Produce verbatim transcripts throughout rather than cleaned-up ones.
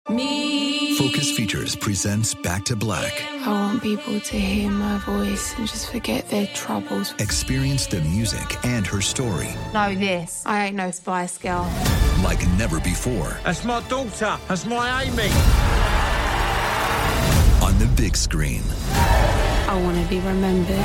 Me. Focus Features presents Back to Black. I want people to hear my voice and just forget their troubles. Experience the music and her story. Know this. I ain't no Spice Girl. Like never before. That's my daughter. That's my Amy. On the big screen. I want to be remembered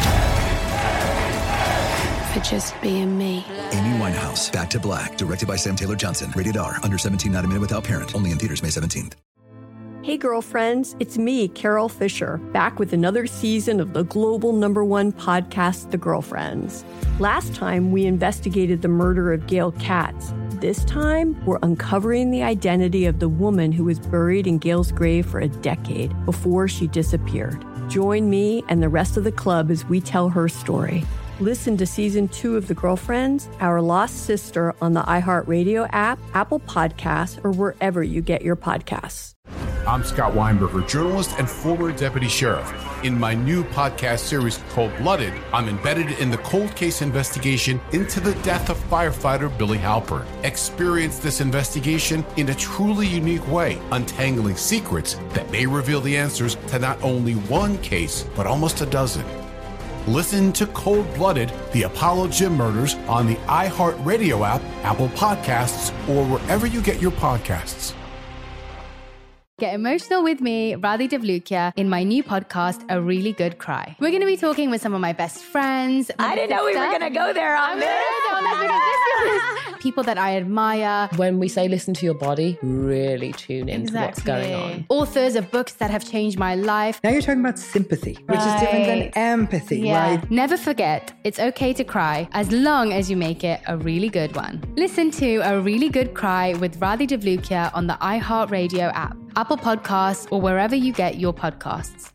for just being me. Amy Winehouse, Back to Black, directed by Sam Taylor Johnson. Rated R, under seventeen, not a minute without parent. Only in theaters May seventeenth. Hey girlfriends, it's me, Carol Fisher, back with another season of the global number one podcast, The Girlfriends. Last time, we investigated the murder of Gail Katz. This time, we're uncovering the identity of the woman who was buried in Gail's grave for a decade before she disappeared. Join me and the rest of the club as we tell her story. Listen to season two of The Girlfriends, Our Lost Sister on the iHeartRadio app, Apple Podcasts, or wherever you get your podcasts. I'm Scott Weinberger, journalist and former deputy sheriff. In my new podcast series, Cold-Blooded, I'm embedded in the cold case investigation into the death of firefighter Billy Halpern. Experience this investigation in a truly unique way, untangling secrets that may reveal the answers to not only one case, but almost a dozen. Listen to Cold-Blooded, The Apollo Gym Murders on the iHeartRadio app, Apple Podcasts, or wherever you get your podcasts. Get emotional with me, Radhi Devlukia, in my new podcast, A Really Good Cry. We're going to be talking with some of my best friends. I didn't know we were going to go there on this. People that I admire. When we say listen to your body, really tune into Exactly. what's going on. Authors of books that have changed my life. Now you're talking about sympathy, which Right. is different than empathy, Yeah. right? Never forget, it's okay to cry as long as you make it a really good one. Listen to A Really Good Cry with Radhi Devlukia on the iHeartRadio app, Apple Podcasts, or wherever you get your podcasts.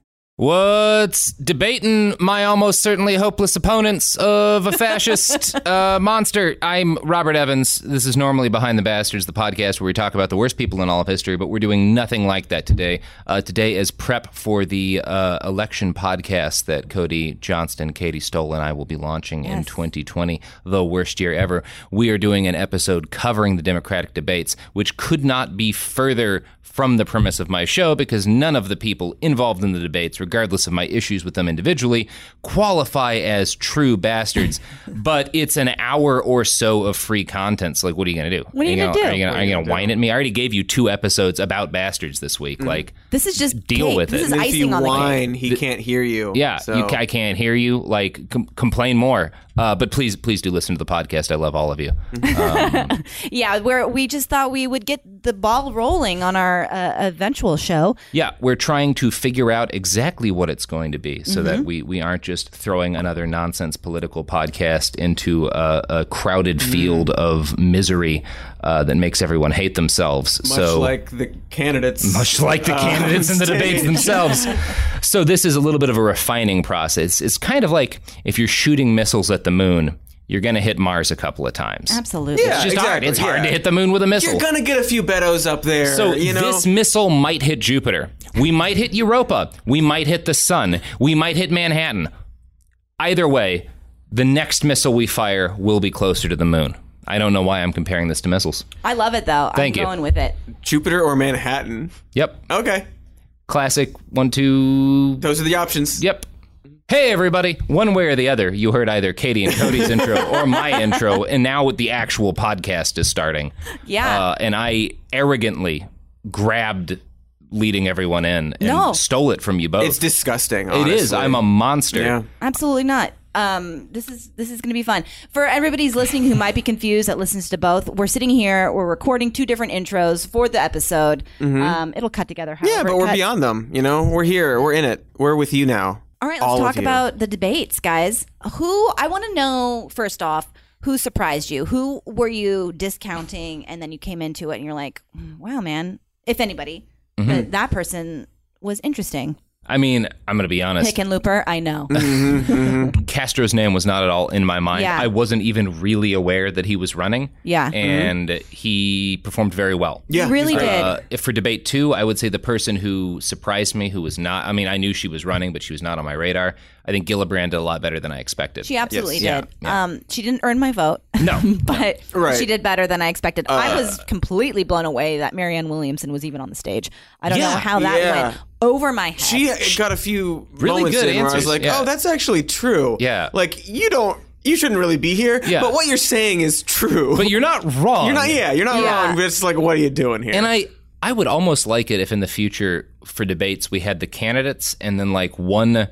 What's debating my almost certainly hopeless opponents of a fascist uh, monster? I'm Robert Evans. This is normally Behind the Bastards, the podcast where we talk about the worst people in all of history, but we're doing nothing like that today. Uh, today is prep for the uh, election podcast that Cody Johnston, Katie Stoll, and I will be launching yes. in twenty twenty, the worst year ever. We are doing an episode covering the Democratic debates, which could not be further from the premise of my show because none of the people involved in the debates, regardless of my issues with them individually, qualify as true bastards. But it's an hour or so of free content. So, like, what are you going to do? What are you going to do? Are you going to whine at me? I already gave you two episodes about bastards this week. Mm. Like, this is just deal cake. with this it. Is icing if you on whine, the he can't hear you. Yeah, so. you, I can't hear you. Like, com- complain more. Uh, but please, please do listen to the podcast. I love all of you. Um, yeah, we're, we just thought we would get the ball rolling on our uh, eventual show. Yeah, we're trying to figure out exactly what it's going to be so Mm-hmm. that we, we aren't just throwing another nonsense political podcast into a, a crowded mm. field of misery uh, that makes everyone hate themselves. Much so, like the candidates. Much like the candidates uh, in the debates themselves. So this is a little bit of a refining process. It's kind of like if you're shooting missiles at the moon, you're going to hit Mars a couple of times. Absolutely. Yeah, it's just exactly. hard. It's hard yeah. to hit the moon with a missile. You're going to get a few Beddos up there. So you know? this missile might hit Jupiter. We might hit Europa. We might hit the sun. We might hit Manhattan. Either way, the next missile we fire will be closer to the moon. I don't know why I'm comparing this to missiles. I love it, though. Thank I'm you. going with it. Jupiter or Manhattan? Yep. Okay. Classic. One, two. Those are the options. Yep. Hey, everybody. One way or the other, you heard either Katie and Cody's intro or my intro, and now the actual podcast is starting. Yeah. Uh, and I arrogantly grabbed leading everyone in and no. stole it from you both. It's disgusting, honestly. It is. I'm a monster. Yeah. Absolutely not. Um, this is this is going to be fun. For everybody who's listening who might be confused that listens to both, we're sitting here, we're recording two different intros for the episode. Mm-hmm. Um, it'll cut together. Yeah, but it we're cuts. beyond them. You know, we're here. We're in it. We're with you now. All right, let's All talk of you. about the debates, guys. Who, I want to know, first off, who surprised you? Who were you discounting and then you came into it and you're like, wow, man, if anybody, Mm-hmm. that, that person was interesting. I mean, I'm going to be honest. Hickenlooper, I know. Mm-hmm, mm-hmm. Castro's name was not at all in my mind. Yeah. I wasn't even really aware that he was running. Yeah. And mm-hmm. he performed very well. Yeah, he really did. Uh, if for debate two, I would say the person who surprised me, who was not, I mean, I knew she was running, but she was not on my radar. I think Gillibrand did a lot better than I expected. She absolutely yes. did. Yeah, yeah. Um, she didn't earn my vote. No. but right. she did better than I expected. Uh, I was completely blown away that Marianne Williamson was even on the stage. I don't yeah, know how that yeah. went over my head. She got a few really moments good in where I was answers, like, yeah. oh, that's actually true. Yeah. Like, you don't... You shouldn't really be here, yeah. but what you're saying is true. But you're not wrong. You're not, yeah, you're not Yeah. wrong, but it's like, what are you doing here? And I, I would almost like it if in the future for debates we had the candidates and then like one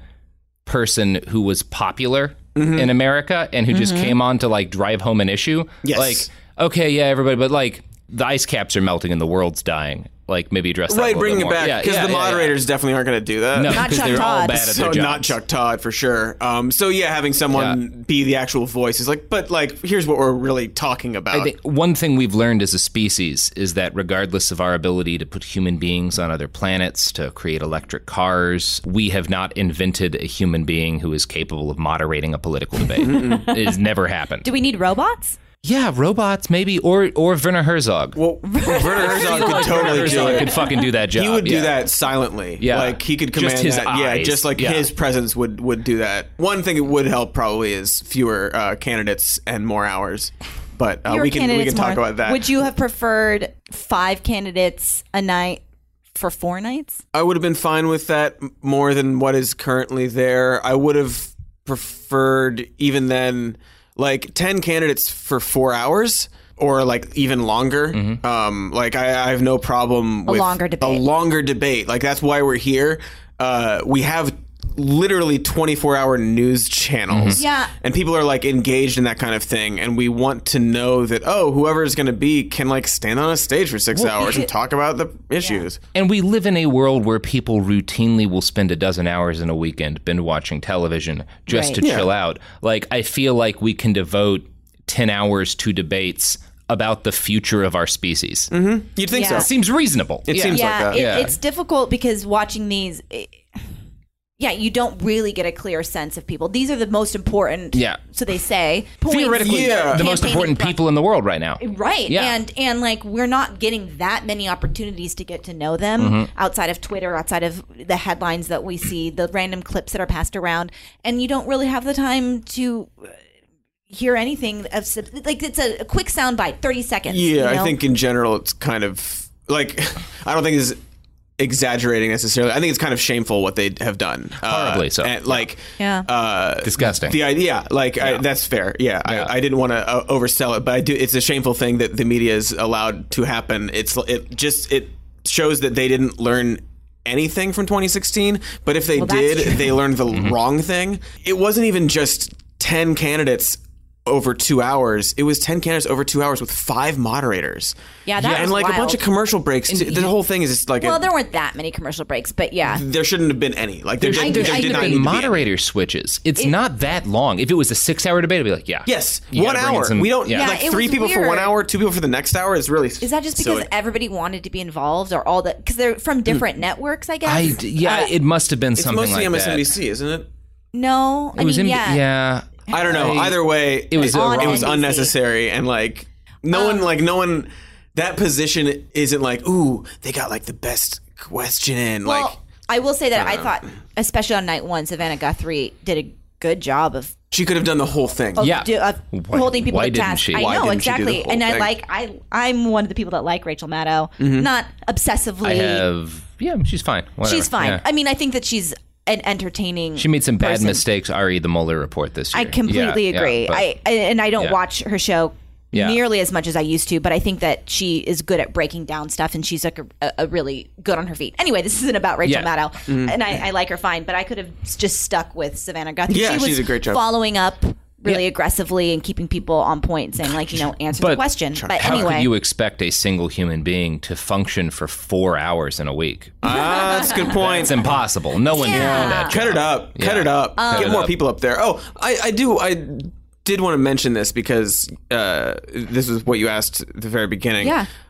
person who was popular mm-hmm. in America and who mm-hmm. just came on to like drive home an issue. Yes. Like, okay, yeah, everybody, but like the ice caps are melting and the world's dying. Like maybe address that right, a little bring bit it more. back Yeah, because yeah, the yeah, moderators yeah. definitely aren't going to do that. No, Not because Chuck they're all Todd. bad at So their jobs. not Chuck Todd for sure. Um, so yeah, having someone Yeah. be the actual voice is like, but like, here's what we're really talking about. I think one thing we've learned as a species is that regardless of our ability to put human beings on other planets, to create electric cars, we have not invented a human being who is capable of moderating a political debate. It has never happened. Do we need robots? Yeah, robots maybe, or or Werner Herzog. Well, Werner Herzog could totally do Herzog it. could fucking do that job. He would do yeah. that silently. Yeah. Like he could command Just his that. Yeah, eyes. just like Yeah. his presence would would do that. One thing it would help probably is fewer uh, candidates and more hours. But uh, Fewer we can we candidates can talk more. about that. Would you have preferred five candidates a night for four nights? I would have been fine with that m- more than what is currently there. I would have preferred even then like ten candidates for four hours or like even longer. Mm-hmm. Um, like I, I have no problem A with longer debate. a longer debate. Like that's why we're here. Uh, we have literally twenty-four hour news channels. Mm-hmm. Yeah. And people are like engaged in that kind of thing. And we want to know that, oh, whoever is going to be can like stand on a stage for six Well, hours and talk about the issues. And we live in a world where people routinely will spend a dozen hours in a weekend binge watching television just Right. to Yeah. chill out. Like, I feel like we can devote ten hours to debates about the future of our species. Mm-hmm. You'd think Yeah. so. Seems reasonable. It Yeah. seems yeah, like that. it- Yeah. it's difficult because watching these, it- yeah, you don't really get a clear sense of people. These are the most important, Yeah. so they say, points Theoretically, Yeah. the most campaigning important pro- people in the world right now. Right. Yeah. And and like we're not getting that many opportunities to get to know them Mm-hmm. outside of Twitter, outside of the headlines that we see, the random clips that are passed around, and you don't really have the time to uh, hear anything of sub- like it's a, a quick soundbite, thirty seconds. Yeah, you know? I think in general it's kind of like I don't think it's exaggerating necessarily. I think it's kind of shameful what they have done. Horribly uh, so. And like, Yeah. uh, Disgusting. The idea, like, I, that's fair. Yeah, Yeah. I, I didn't want to uh, oversell it, but I do. It's a shameful thing that the media is allowed to happen. It's it just it shows that they didn't learn anything from twenty sixteen. But if they Well, that's did, true. they learned the Mm-hmm. wrong thing. It wasn't even just ten candidates over two hours. It was ten candidates over two hours with five moderators. Yeah, that and was like a bunch wild. of commercial breaks. Too. The whole thing is just like well, a, there weren't that many commercial breaks, but yeah. there shouldn't have been any. Like there, There did, should, there there did should not have need been to be any. moderator switches. It's not that long. If it was a six-hour debate, I'd be like, yeah. Yes, You one gotta bring in hour. some- we don't yeah. like Yeah, it three was people for one weird. hour, two people for the next hour. Is really Is that just because silly. everybody wanted to be involved, or all the because they're from different networks? I guess. I, yeah, Uh, it must have been It's something mostly like M S N B that. C, isn't it? no, I It was mean, in, yeah. yeah. I don't know. I- Either way, It was on it was N B C. unnecessary and like no one Um, like no one that position isn't like ooh they got like the best question in Well, like I will say that I thought, especially on night one, Savannah Guthrie did a good job of she could have done the whole thing. of, Yeah. do, of Why- holding people why to didn't task. she? I Why know didn't she do the exactly, whole and I thing? like I I'm one of the people that like Rachel Maddow, Mm-hmm. not obsessively. I have, yeah, she's fine. Whatever. she's fine. Yeah. I mean, I think that she's an entertaining. She made some bad person. mistakes. Ari, the Mueller report this year. I completely Yeah, agree. yeah, but- I I and I don't yeah. watch her show Yeah. nearly as much as I used to, but I think that she is good at breaking down stuff, and she's like a, a really good on her feet. Anyway, this isn't about Rachel Yeah. Maddow, and I, I like her fine, but I could have just stuck with Savannah Guthrie. Yeah, she was she's a great job. following up really Yeah. aggressively and keeping people on point, and saying like, you know, answer the But question. But How anyway, could you expect a single human being to function for four hours in a week? Ah, that's a good point. It's impossible. No one Yeah. can do that. Cut job. it up. Cut Yeah. it up. Cut Get it more up. people up there. Oh, I, I do. I did want to mention this because uh, this is what you asked at the very beginning. Yeah.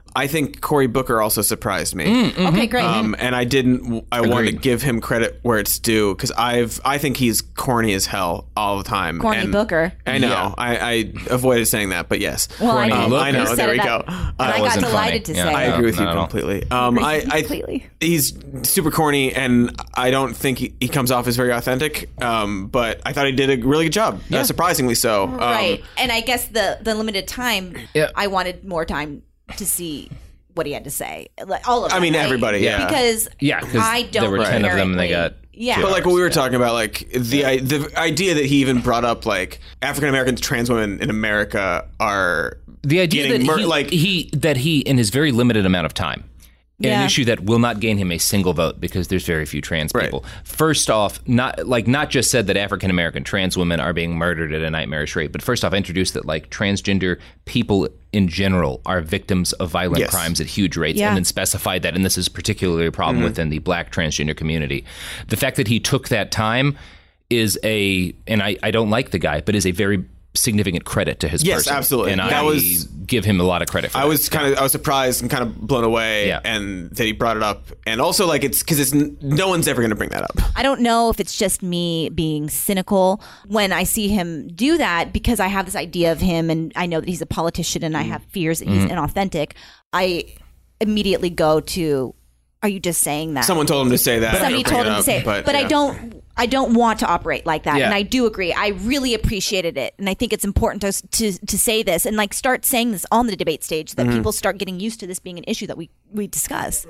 I think Cory Booker also surprised me. Mm, mm-hmm. Okay, great. Um, and I didn't. I want to Agreed. give him credit where it's due because I've. I think he's corny as hell all the time. Corny and Booker. I know. Yeah. I, I avoided saying that, but yes. Well, I, Corny Um, Booker. I know. you said There we that, go. And I I got wasn't delighted funny. to Yeah, say I no, agree with you not at all. completely. Um, I, I Completely. he's super corny, and I don't think he, he comes off as very authentic. Um, but I thought he did a really good job, uh, surprisingly so. Um, Right. And I guess the the limited time, Yeah. I wanted more time to see what he had to say. Like all of I them, mean, right? everybody, yeah. Because Yeah, 'cause I don't there were ten of them and they inherently- got yeah. two. But like what we were Yeah. talking about, like the I, the idea that he even brought up, like African Americans, trans women in America are The idea getting that mur- he, like he that he in his very limited amount of time, Yeah. an issue that will not gain him a single vote because there's very few trans Right. people. First off, not like not just said that African American trans women are being murdered at a nightmarish rate, but first off, introduced that like transgender people in general are victims of violent Yes. crimes at huge rates, Yeah. and then specified that, and this is particularly a problem Mm-hmm. within the Black transgender community. The fact that he took that time is a, and I, I don't like the guy, but is a very significant credit to his Yes, person. absolutely. And That I was- give him a lot of credit for I that. was kind of I was surprised and kind of blown away, Yeah. and that he brought it up, and also like it's because it's n- no one's ever going to bring that up. I don't know if it's just me being cynical when I see him do that because I have this idea of him and I know that he's a politician and I have fears that he's Mm-hmm. inauthentic. I immediately go to, are you just saying that? Someone told him to say that. Somebody Don't bring told it him to up, say it. But, but I yeah. don't I don't want to operate like that. Yeah. And I do agree. I really appreciated it. And I think it's important to to, to say this and like start saying this on the debate stage that Mm-hmm. people start getting used to this being an issue that we, we discuss.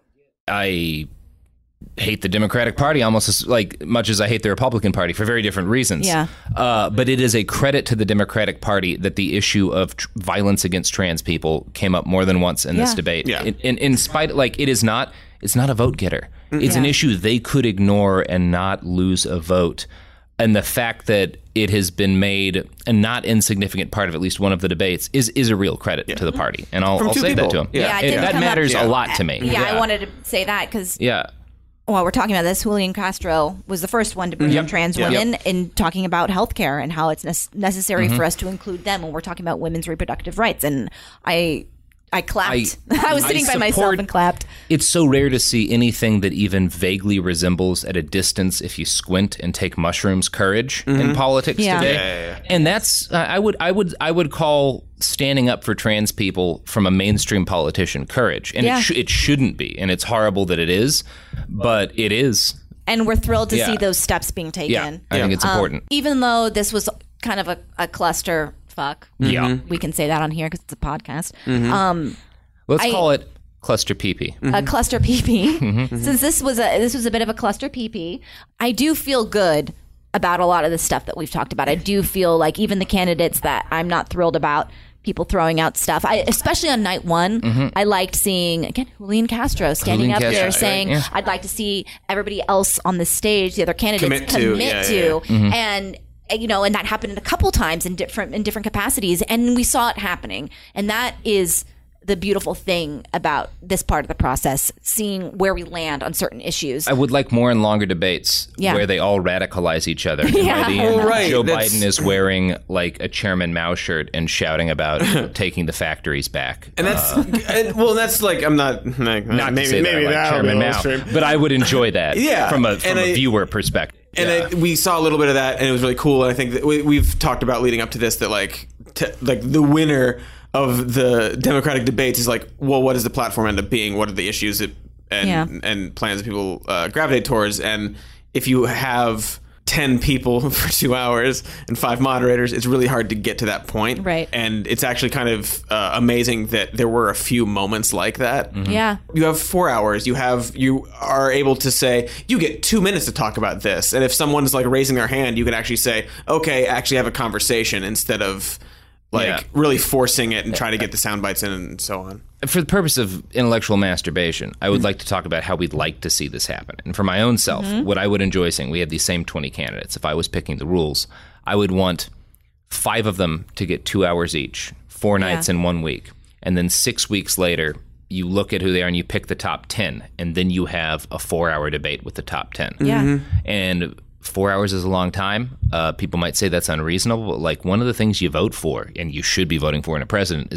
I hate the Democratic Party almost as like much as I hate the Republican Party for very different reasons. Yeah. Uh, but it is a credit to the Democratic Party that the issue of tr- violence against trans people came up more than once in this Yeah. debate. Yeah. In, in, in spite, like it is not, it's not a vote getter. It's an Yeah. issue they could ignore and not lose a vote. And the fact that it has been made a not insignificant part of at least one of the debates is is a real credit to the party. And I'll, From I'll two say that people. to him. Yeah. Yeah, it It- didn't that come up- matters Yeah. a lot to me. Yeah, I wanted to say that because Yeah. while we're talking about this, Julian Castro was the first one to bring up trans Yep. women in talking about healthcare and how it's ne- necessary Mm-hmm. for us to include them when we're talking about women's reproductive rights. And I, I clapped. I, was I sitting by myself support- and clapped. It's so rare to see anything that even vaguely resembles at a distance, if you squint and take mushrooms, courage in politics Yeah. today. Yeah, yeah, yeah. And that's I would I would I would call standing up for trans people from a mainstream politician courage, and Yeah. it sh- it shouldn't be, and it's horrible that it is, but it is. And we're thrilled to Yeah. see those steps being taken. Yeah, I think it's Um, important. even though this was kind of a, a cluster fuck. Yeah. We can say that on here because it's a podcast. Mm-hmm. Um, Let's I- call it cluster pee-pee. a cluster pee-pee. Mm-hmm. Since this was a this was a bit of a cluster pee-pee, I do feel good about a lot of the stuff that we've talked about. I do feel like even the candidates that I'm not thrilled about, people throwing out stuff. I especially on night one, I liked seeing again Julian Castro standing Mm-hmm. Julian up there Castro, saying, yeah. "I'd like to see everybody else on the stage, the other candidates, Commit to, yeah, to," yeah, Mm-hmm. and. You know, and that happened a couple times in different in different capacities, and we saw it happening. And that is the beautiful thing about this part of the process, seeing where we land on certain issues. I would like more and longer debates Yeah. where they all radicalize each other. And Yeah. by the end, Oh, right. Joe That's- Biden is wearing like a Chairman Mao shirt and shouting about taking the factories back. And that's and, well, that's like I'm not like, Not maybe to say maybe that I like that'll Chairman be a Mao, little extreme. but I would enjoy that. Yeah, from a from and a I- viewer perspective. And Yeah. I, we saw a little bit of that, and it was really cool. And I think that we, we've talked about leading up to this that like t- like the winner of the Democratic debates is like, well, what does the platform end up being? What are the issues that, and Yeah. and plans that people uh, gravitate towards? And if you have ten people for two hours and five moderators, it's really hard to get to that point. Right. And it's actually kind of uh, amazing that there were a few moments like that. Yeah. You have four hours. You have you are able to say you get two minutes to talk about this, and if someone's like raising their hand, you can actually say, "Okay, actually have a conversation," instead of like Yeah. really forcing it and trying to get the sound bites in and so on. For the purpose of intellectual masturbation, I would like to talk about how we'd like to see this happen. And for my own self, what I would enjoy seeing, we have these same twenty candidates. If I was picking the rules, I would want five of them to get two hours each, four nights in one week. And then six weeks later, you look at who they are and you pick the top ten. And then you have a four-hour debate with the top ten. Yeah. And four hours is a long time. Uh, people might say that's unreasonable, but like one of the things you vote for, and you should be voting for in a president, is their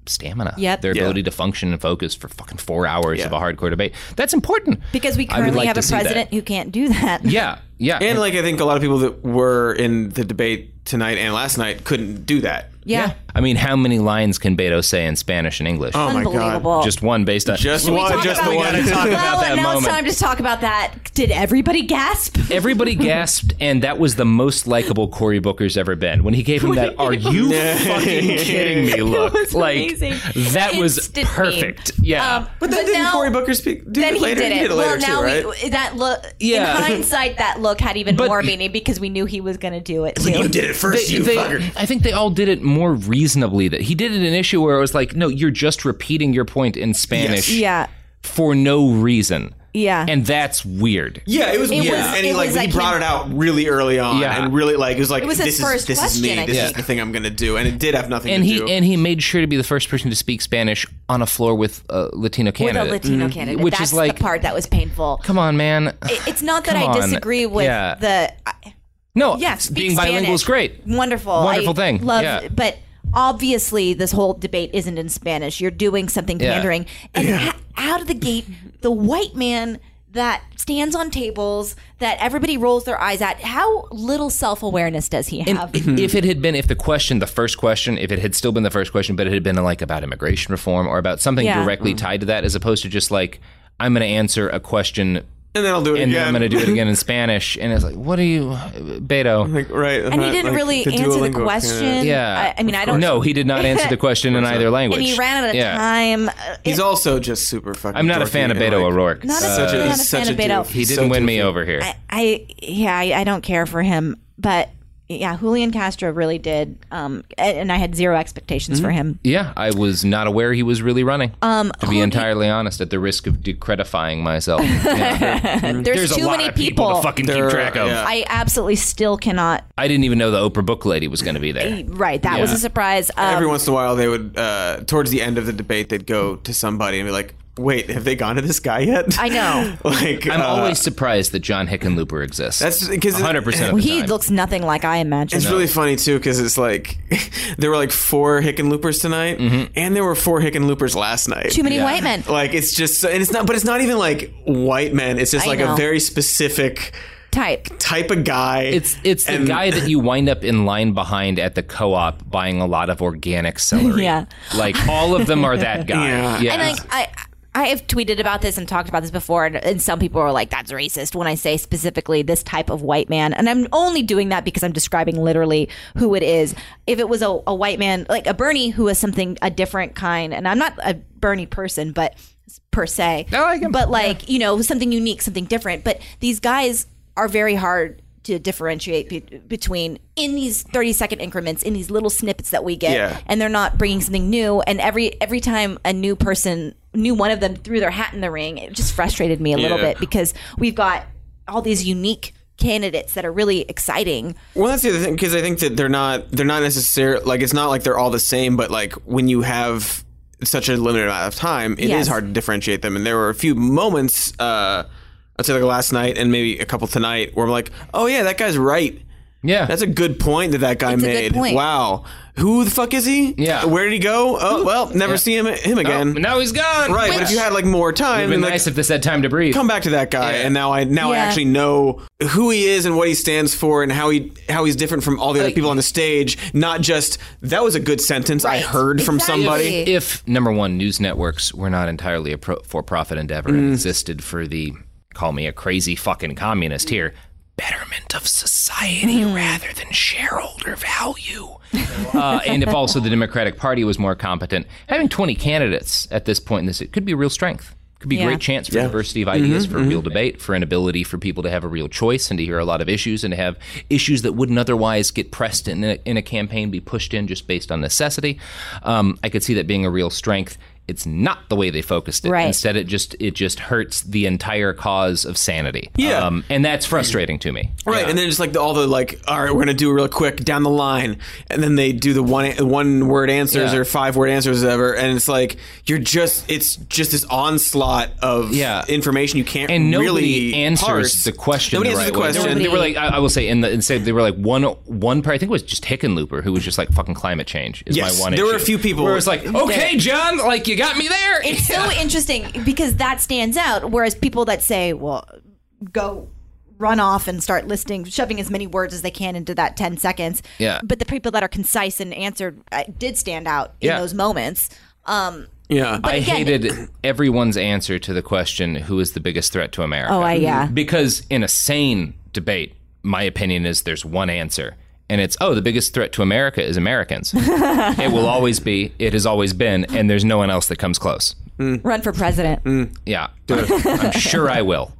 stamina. Yep. Their Yeah. ability to function and focus for fucking four hours Yeah. of a hardcore debate. That's important. Because we I would currently like have to a see that. president who can't do that. Yeah, yeah. And like I think a lot of people that were in the debate tonight and last night couldn't do that. Yeah. I mean, how many lines can Beto say in Spanish and English? Oh my God. Unbelievable. Just one based on Just Can we one, talk just about- the We one. gotta talk about Well, that and now moment. it's time to talk about that. Did everybody gasp? Everybody gasped, and that was the most likable Cory Booker's ever been. When he gave him that, "Are you fucking kidding me?" look, was like amazing. that was Instant perfect. meme. Yeah, Um, But then But didn't now- Cory Booker speak? Do Then it he later? did it. it later well, too, now right? we, that look. Yeah. In hindsight, that look had even But- more meaning because we knew he was going to do it. You Too. did it first, They- you they- fucker. I think they all did it more reasonably. That he did it an issue where it was like, no, you're just repeating your point in Spanish Yeah. for no reason. Yeah. And that's weird. Yeah, it was It weird, was- and he it like was he like brought him- it out really early on, Yeah. and really like it was like It was his this first is this is me, question, I this is think. the thing I'm gonna do, and it did have nothing And to he do. and he made sure to be the first person to speak Spanish on a floor with a Latino With candidate. a Latino candidate. Which That's is like, the part that was painful. come on, man. It- It's not that Come I on. disagree with Yeah. the. I- No, Yeah, speak being bilingual is Spanish. great. Wonderful. Wonderful I thing. Love, Yeah. But obviously, this whole debate isn't in Spanish. You're doing something Yeah. pandering. And ha- out of the gate, the white man that stands on tables, that everybody rolls their eyes at, how little self-awareness does he And have? if it had been, if the question, the first question, if it had still been the first question, but it had been like about immigration reform or about something Yeah. directly tied to that, as opposed to just like, I'm going to answer a question and then I'll do it and again. then I'm going to do it again in Spanish. And it's like, what are you, Beto? Like, right, And he didn't like really the answer the Duolingo question. candidate. Yeah. I, I mean, I don't No, he did not answer the question in either language. And he ran out of Yeah. time. Uh, He's also just super fucking. I'm not a dorky fan of and, Beto like, O'Rourke. Not a, Uh, such a- not he's a such fan a of Beto. doof. He He's didn't so win me doofy. over here. I, I yeah, I, I don't care for him, but yeah, Julian Castro really did, um, and, and I had zero expectations for him. Yeah, I was not aware he was really running. Um, to be entirely honest, at the risk of decredifying myself. Yeah, there- There's, a too lot many of people, to fucking There- keep track of. yeah. I absolutely still cannot. I didn't even know the Oprah book lady was going to be there. Right, that was Yeah. a surprise. Um, Every once in a while, they would uh, towards the end of the debate, they'd go to somebody and be like, "Wait, have they gone to this guy yet?" I know. like, I'm uh, always surprised that John Hickenlooper exists. That's because one hundred percent of well, the he time. looks nothing like I imagined. It's really funny too because it's like there were like four Hickenloopers tonight, and there were four Hickenloopers last night. Too many white men. Like it's just, and it's not, but it's not even like white men. It's just I like know. a very specific Type. type of guy. It's it's the And- guy that you wind up in line behind at the co-op buying a lot of organic celery. Yeah. Like all of them are that guy. Yeah. Yeah. And like I, I have tweeted about this and talked about this before, and, and some people are like, "That's racist." When I say specifically this type of white man, and I'm only doing that because I'm describing literally who it is. If it was a, a white man, like a Bernie, who is something a different kind, and I'm not a Bernie person, but per se, I like him. but like you know something unique, something different. But these guys are very hard to differentiate be- between in these thirty second increments, in these little snippets that we get, Yeah. and they're not bringing something new. And every every time a new person, new one of them threw their hat in the ring, it just frustrated me a little Yeah. bit because we've got all these unique candidates that are really exciting. Well, that's the other thing because I think that they're not they're not necessarily like it's not like they're all the same, but like when you have such a limited amount of time, it is Yes. hard to differentiate them. And there were a few moments, uh, I'd say like last night and maybe a couple tonight, where I'm like, oh yeah, that guy's right. yeah. That's a good point that that guy It's a good made. point. Wow, who the fuck is he? Yeah. where did he go? Oh well, never Yeah. see him him Oh, again. now he's gone. Right, but if you had like more It time, would have been and, like, nice if this had time to breathe. come back to that guy, Yeah. and now I now I Yeah. actually know who he is and what he stands for and how he how he's different from all the other Like- people on the stage. Not just that was a good sentence I Right. heard from Exactly. somebody. If number one, news networks were not entirely a pro- for-profit endeavor Mm. and existed for the, call me a crazy fucking communist here, betterment of society rather than shareholder value. uh, and if also the Democratic Party was more competent, having twenty candidates at this point in this, it could be a real strength. Could be a Yeah. great chance for Yeah. diversity of ideas, for real debate, for an ability for people to have a real choice and to hear a lot of issues and to have issues that wouldn't otherwise get pressed in a, in a campaign be pushed in just based on necessity. Um, I could see that being a real strength. It's not the way they focused it. Right. Instead, it just it just hurts the entire cause of sanity. Yeah. Um, and that's frustrating to me. Right, Yeah. and then just like the, all the like, all right, we're gonna do it real quick down the line, and then they do the one one word answers Yeah. or five word answers, or whatever, and it's like you're just it's just this onslaught of Yeah. information you can't And nobody really answers parse. the question. Nobody the answers right the way. question. They were like, I, I will say, in the and say they were like one one part. I think it was just Hickenlooper who was just like fucking climate change is Yes, my one. there were issue. a few people- where it was like, okay, John, like you got me there. It's so interesting because that stands out. Whereas people that say, well, go run off and start listing, shoving as many words as they can into that ten seconds. Yeah. But the people that are concise and answered uh, did stand out in Yeah. those moments. Um, Yeah, But I again- hated everyone's answer to the question, who is the biggest threat to America? Oh, I- yeah. Because in a sane debate, my opinion is there's one answer. And it's, oh, the biggest threat to America is Americans. It will always be. It has always been. And there's no one else that comes close. Run for president. Yeah. I'm sure I will.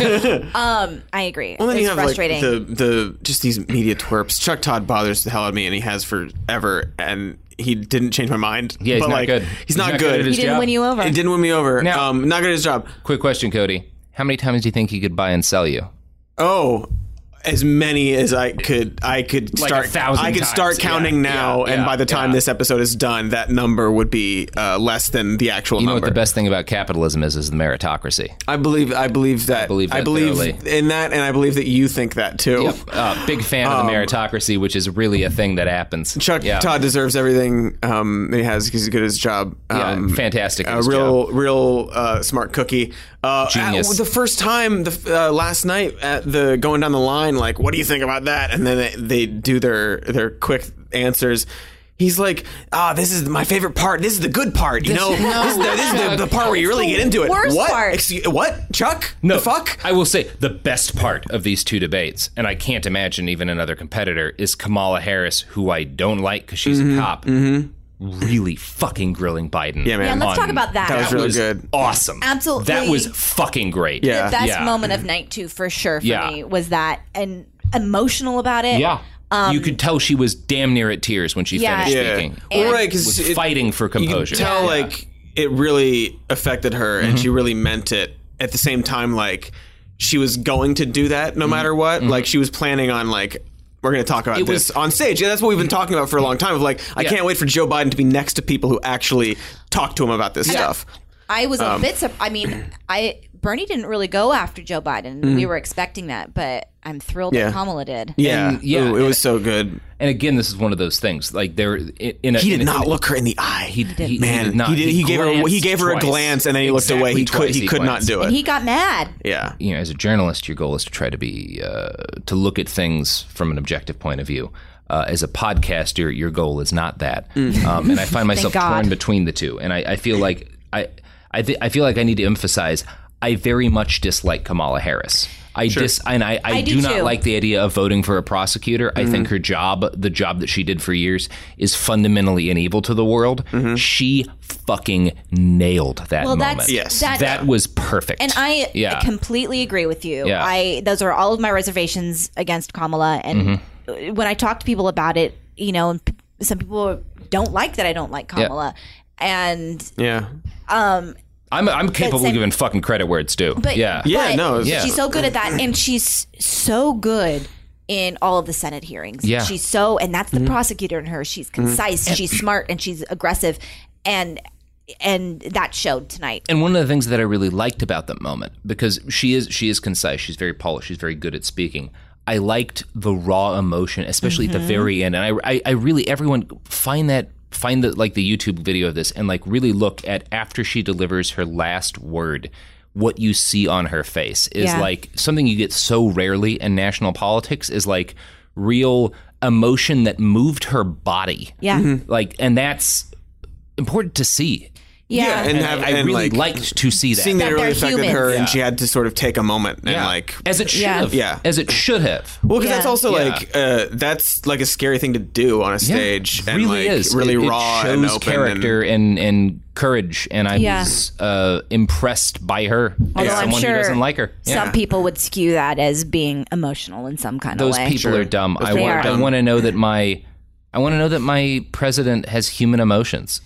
Um, I agree. Well, then it's you have frustrating. like the the just these media twerps. Chuck Todd bothers the hell out of me, and he has forever. And he didn't change my mind. Yeah, he's but not like, good. He's, He's not, not good good. at his he didn't job. win you over. It didn't win me over. Now- um, not good at his job. Quick question, Cody. How many times do you think he could buy and sell you? Oh, as many as I could. I could Like start. a thousand I could times. start counting Yeah, now, yeah, and yeah, by the time yeah. this episode is done, that number would be uh, less than the actual You know number. what the best thing about capitalism is? Is the meritocracy. I believe. I believe that. I believe that thoroughly. in that, and I believe that you think that too. Yep. Uh, big fan of the meritocracy, which is really a thing that happens. Chuck yeah. Todd deserves everything um, that he has because he's good at his job. Yeah, Um, fantastic at A his real, real uh, smart cookie. Uh, Genius. at- the first time, the uh, last night at the going down the line, like, what do you think about that? And then they, they do their their quick answers. He's like, ah, this is my favorite part. This is the good part. You This- know, no, this is, the, this is the, the part where you really get into it. worst What? part. Excuse, what? Chuck? No, The fuck? I will say the best part of these two debates, and I can't imagine even another competitor, is Kamala Harris, who I don't like because she's Mm-hmm. a cop, really fucking grilling Biden. Yeah, man. Yeah, let's on- talk about that. That was really good. Awesome. Absolutely. That was fucking great. Yeah. the best Yeah. moment of night two for sure for Yeah. me was that, and emotional about it. Yeah. you could tell she was damn near at tears when she Yeah. finished Yeah. speaking. Well, right, was because it- fighting for You can composure. tell, Yeah. like, it really affected her, Mm-hmm. and she really meant it. At the same time, like, she was going to do that Mm-hmm. no matter what. Like, she was planning on, like, we're going to talk about It this was- on stage. Yeah, that's what we've been talking about for a long time. Of like, I Yeah. can't wait for Joe Biden to be next to people who actually talk to him about this stuff. I was a Um, bit. Sur- I mean, I Bernie didn't really go after Joe Biden. We were expecting that, but I'm thrilled Mm-hmm. Yeah. that Kamala did. Yeah, And, yeah, Ooh, it was so good. And again, this is one of those things. Like there, in a, He in did a, not in a- look her in the eye. He, he, Man, he did not. he did. He, gave her. He glanced gave her a twice. glance, and then he looked away. Exactly He could. twice He could not glanced. do it. And he got mad. yeah. You know, as a journalist, your goal is to try to be uh, to look at things from an objective point of view. Uh, as a podcaster, your goal is not that. Um, and I find myself God. torn between the two. And I, I feel like I, I, th- I feel like I need to emphasize. I very much dislike Kamala Harris. I dis and I, I, I do, do not too. like the idea of voting for a prosecutor. I think her job, the job that she did for years, is fundamentally an evil to the world. She fucking nailed that Well, moment. that's Yes. that, that was perfect. and I yeah. completely agree with you. Yeah. I those are all of my reservations against Kamala, and when I talk to people about it, you know, and p- some people don't like that I don't like Kamala, and Yeah. um, I'm I'm capable same- of giving fucking credit where it's due. But yeah. Yeah, but no, it's- Yeah. she's so good at that, and she's so good in all of the Senate hearings. Yeah. She's so, and that's the prosecutor in her. She's concise, she's smart, and she's aggressive, and and that showed tonight. And one of the things that I really liked about that moment, because she is she is concise, she's very polished, she's very good at speaking. I liked the raw emotion, especially at the very end. And I, I, I really, everyone find that, find the, like the YouTube video of this and like really look at after she delivers her last word, what you see on her face is Yeah. like something you get so rarely in national politics is like real emotion that moved her body. Yeah. Like, and that's important to see. Yeah. and, And have, I, I and really like, liked to see that. seeing that, That it really they're affected humans. her, Yeah. and she had to sort of take a moment and Yeah. like. as it should Yeah. have. Yeah. As it should have. Well, because Yeah. that's also Yeah. like uh, that's like a scary thing to do on a stage, It and really like is. really it, raw it shows and open. character and, and courage, and I Yeah. was uh, impressed by her Although as I'm someone sure who doesn't like her. Some people would skew that as being emotional in some kind Those of way. people are dumb. I They want. are. I want to know that my. I want to know that my president has human emotions.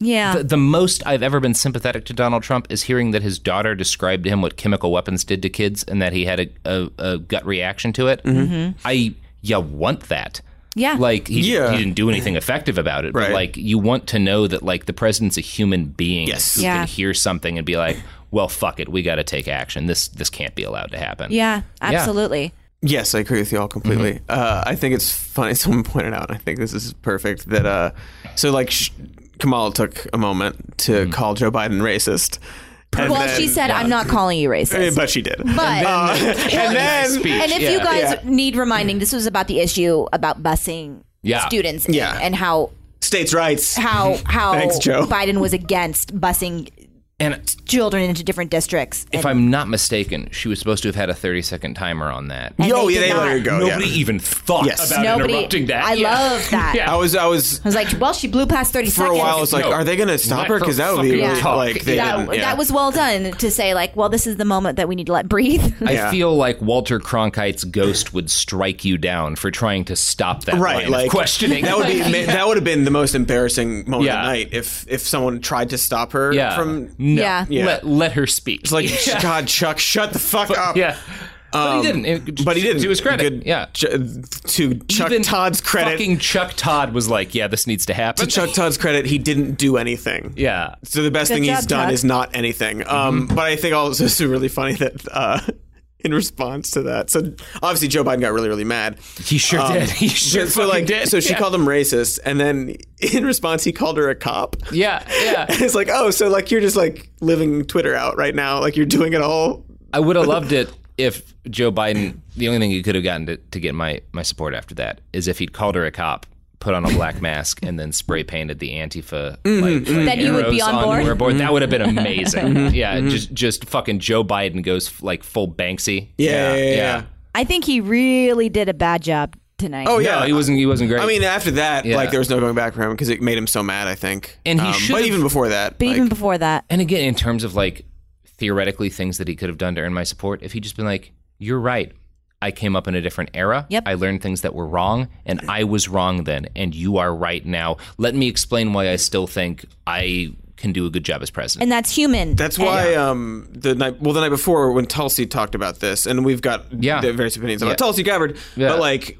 Yeah. The, the most I've ever been sympathetic to Donald Trump is hearing that his daughter described to him what chemical weapons did to kids and that he had a, a, a gut reaction to it. Mm-hmm. I, you want that. Yeah. Like, he, Yeah. he didn't do anything effective about it, but, Right. like, you want to know that, like, the president's a human being Yes. who Yeah. can hear something and be like, well, fuck it, we got to take action. This this can't be allowed to happen. Yeah, absolutely. Yes, I agree with you all completely. Mm-hmm. Uh, I think it's funny. Someone pointed out, and I think this is perfect, that uh, so like sh- Kamala took a moment to Mm-hmm. call Joe Biden racist. And Well, then- she said, I'm not calling you racist. But she did. But, Uh, and then, Speech. and if Yeah. you guys Yeah. need reminding, this was about the issue about busing Yeah. students Yeah. and how states' rights. how how Thanks, Joe. Biden was against busing And children into different districts. if And- I'm not mistaken, she was supposed to have had a thirty second timer on that. And Yo, they yeah, did they let her not. go. Nobody yeah. even thought Yes. about Nobody, interrupting that. I Yeah. love that. Yeah. I was, I was I was like, well, she blew past thirty for seconds. a while. I was like, No. are they going to stop Let her? her Because that would be fucking really, talk. like they that, didn't. Yeah. that was well done to say, like, well, this is the moment that we need to let breathe. I Yeah. feel like Walter Cronkite's ghost would strike you down for trying to stop that right, line like of questioning. That would be that would have been the most embarrassing moment Yeah. of the night if if someone tried to stop her yeah. from. no. Yeah. Yeah. Let, let her speak. It's like, Yeah. God, Chuck, shut the fuck up. Yeah. But Um, he didn't. It- But he didn't. To his credit. Good- yeah. Ch- to Chuck Even Todd's credit. Fucking Chuck Todd was like, yeah, this needs to happen. To Chuck Todd's credit, he didn't do anything. Yeah. So the best Good thing he's job, done Todd. is not anything. Um, Mm-hmm. But I think also it's really funny that uh, in response to that, so obviously Joe Biden got really, really mad. He sure Um, did. He sure so fucking like, did. So she Yeah. called him racist, and then in response, he called her a cop. Yeah, yeah. And it's like, oh, so like you're just like living Twitter out right now, like you're doing it all. I would have loved it if Joe Biden, the only thing he could have gotten to, to get my, my support after that is if he'd called her a cop, put on a black mask, and then spray painted the Antifa like, like Then you would be arrows on board? her board. That would have been amazing. Yeah, just just fucking Joe Biden goes like full Banksy. Yeah, yeah, yeah, yeah. I think he really did a bad job tonight. Oh yeah, No, he wasn't. He wasn't great. I mean, after that, Yeah. like there was no going back for him because it made him so mad. I think, And he um, should've- But even before that, But like, even before that, and again, in terms of like theoretically things that he could have done to earn my support, if he'd just been like, "You're right. I came up in a different era. Yep. I learned things that were wrong, and I was wrong then, and you are right now. Let me explain why I still think I can do a good job as president." and that's human. That's why um, the night, well, the night before when Tulsi talked about this, and we've got Yeah. the various opinions about Yeah. Tulsi Gabbard, Yeah. but like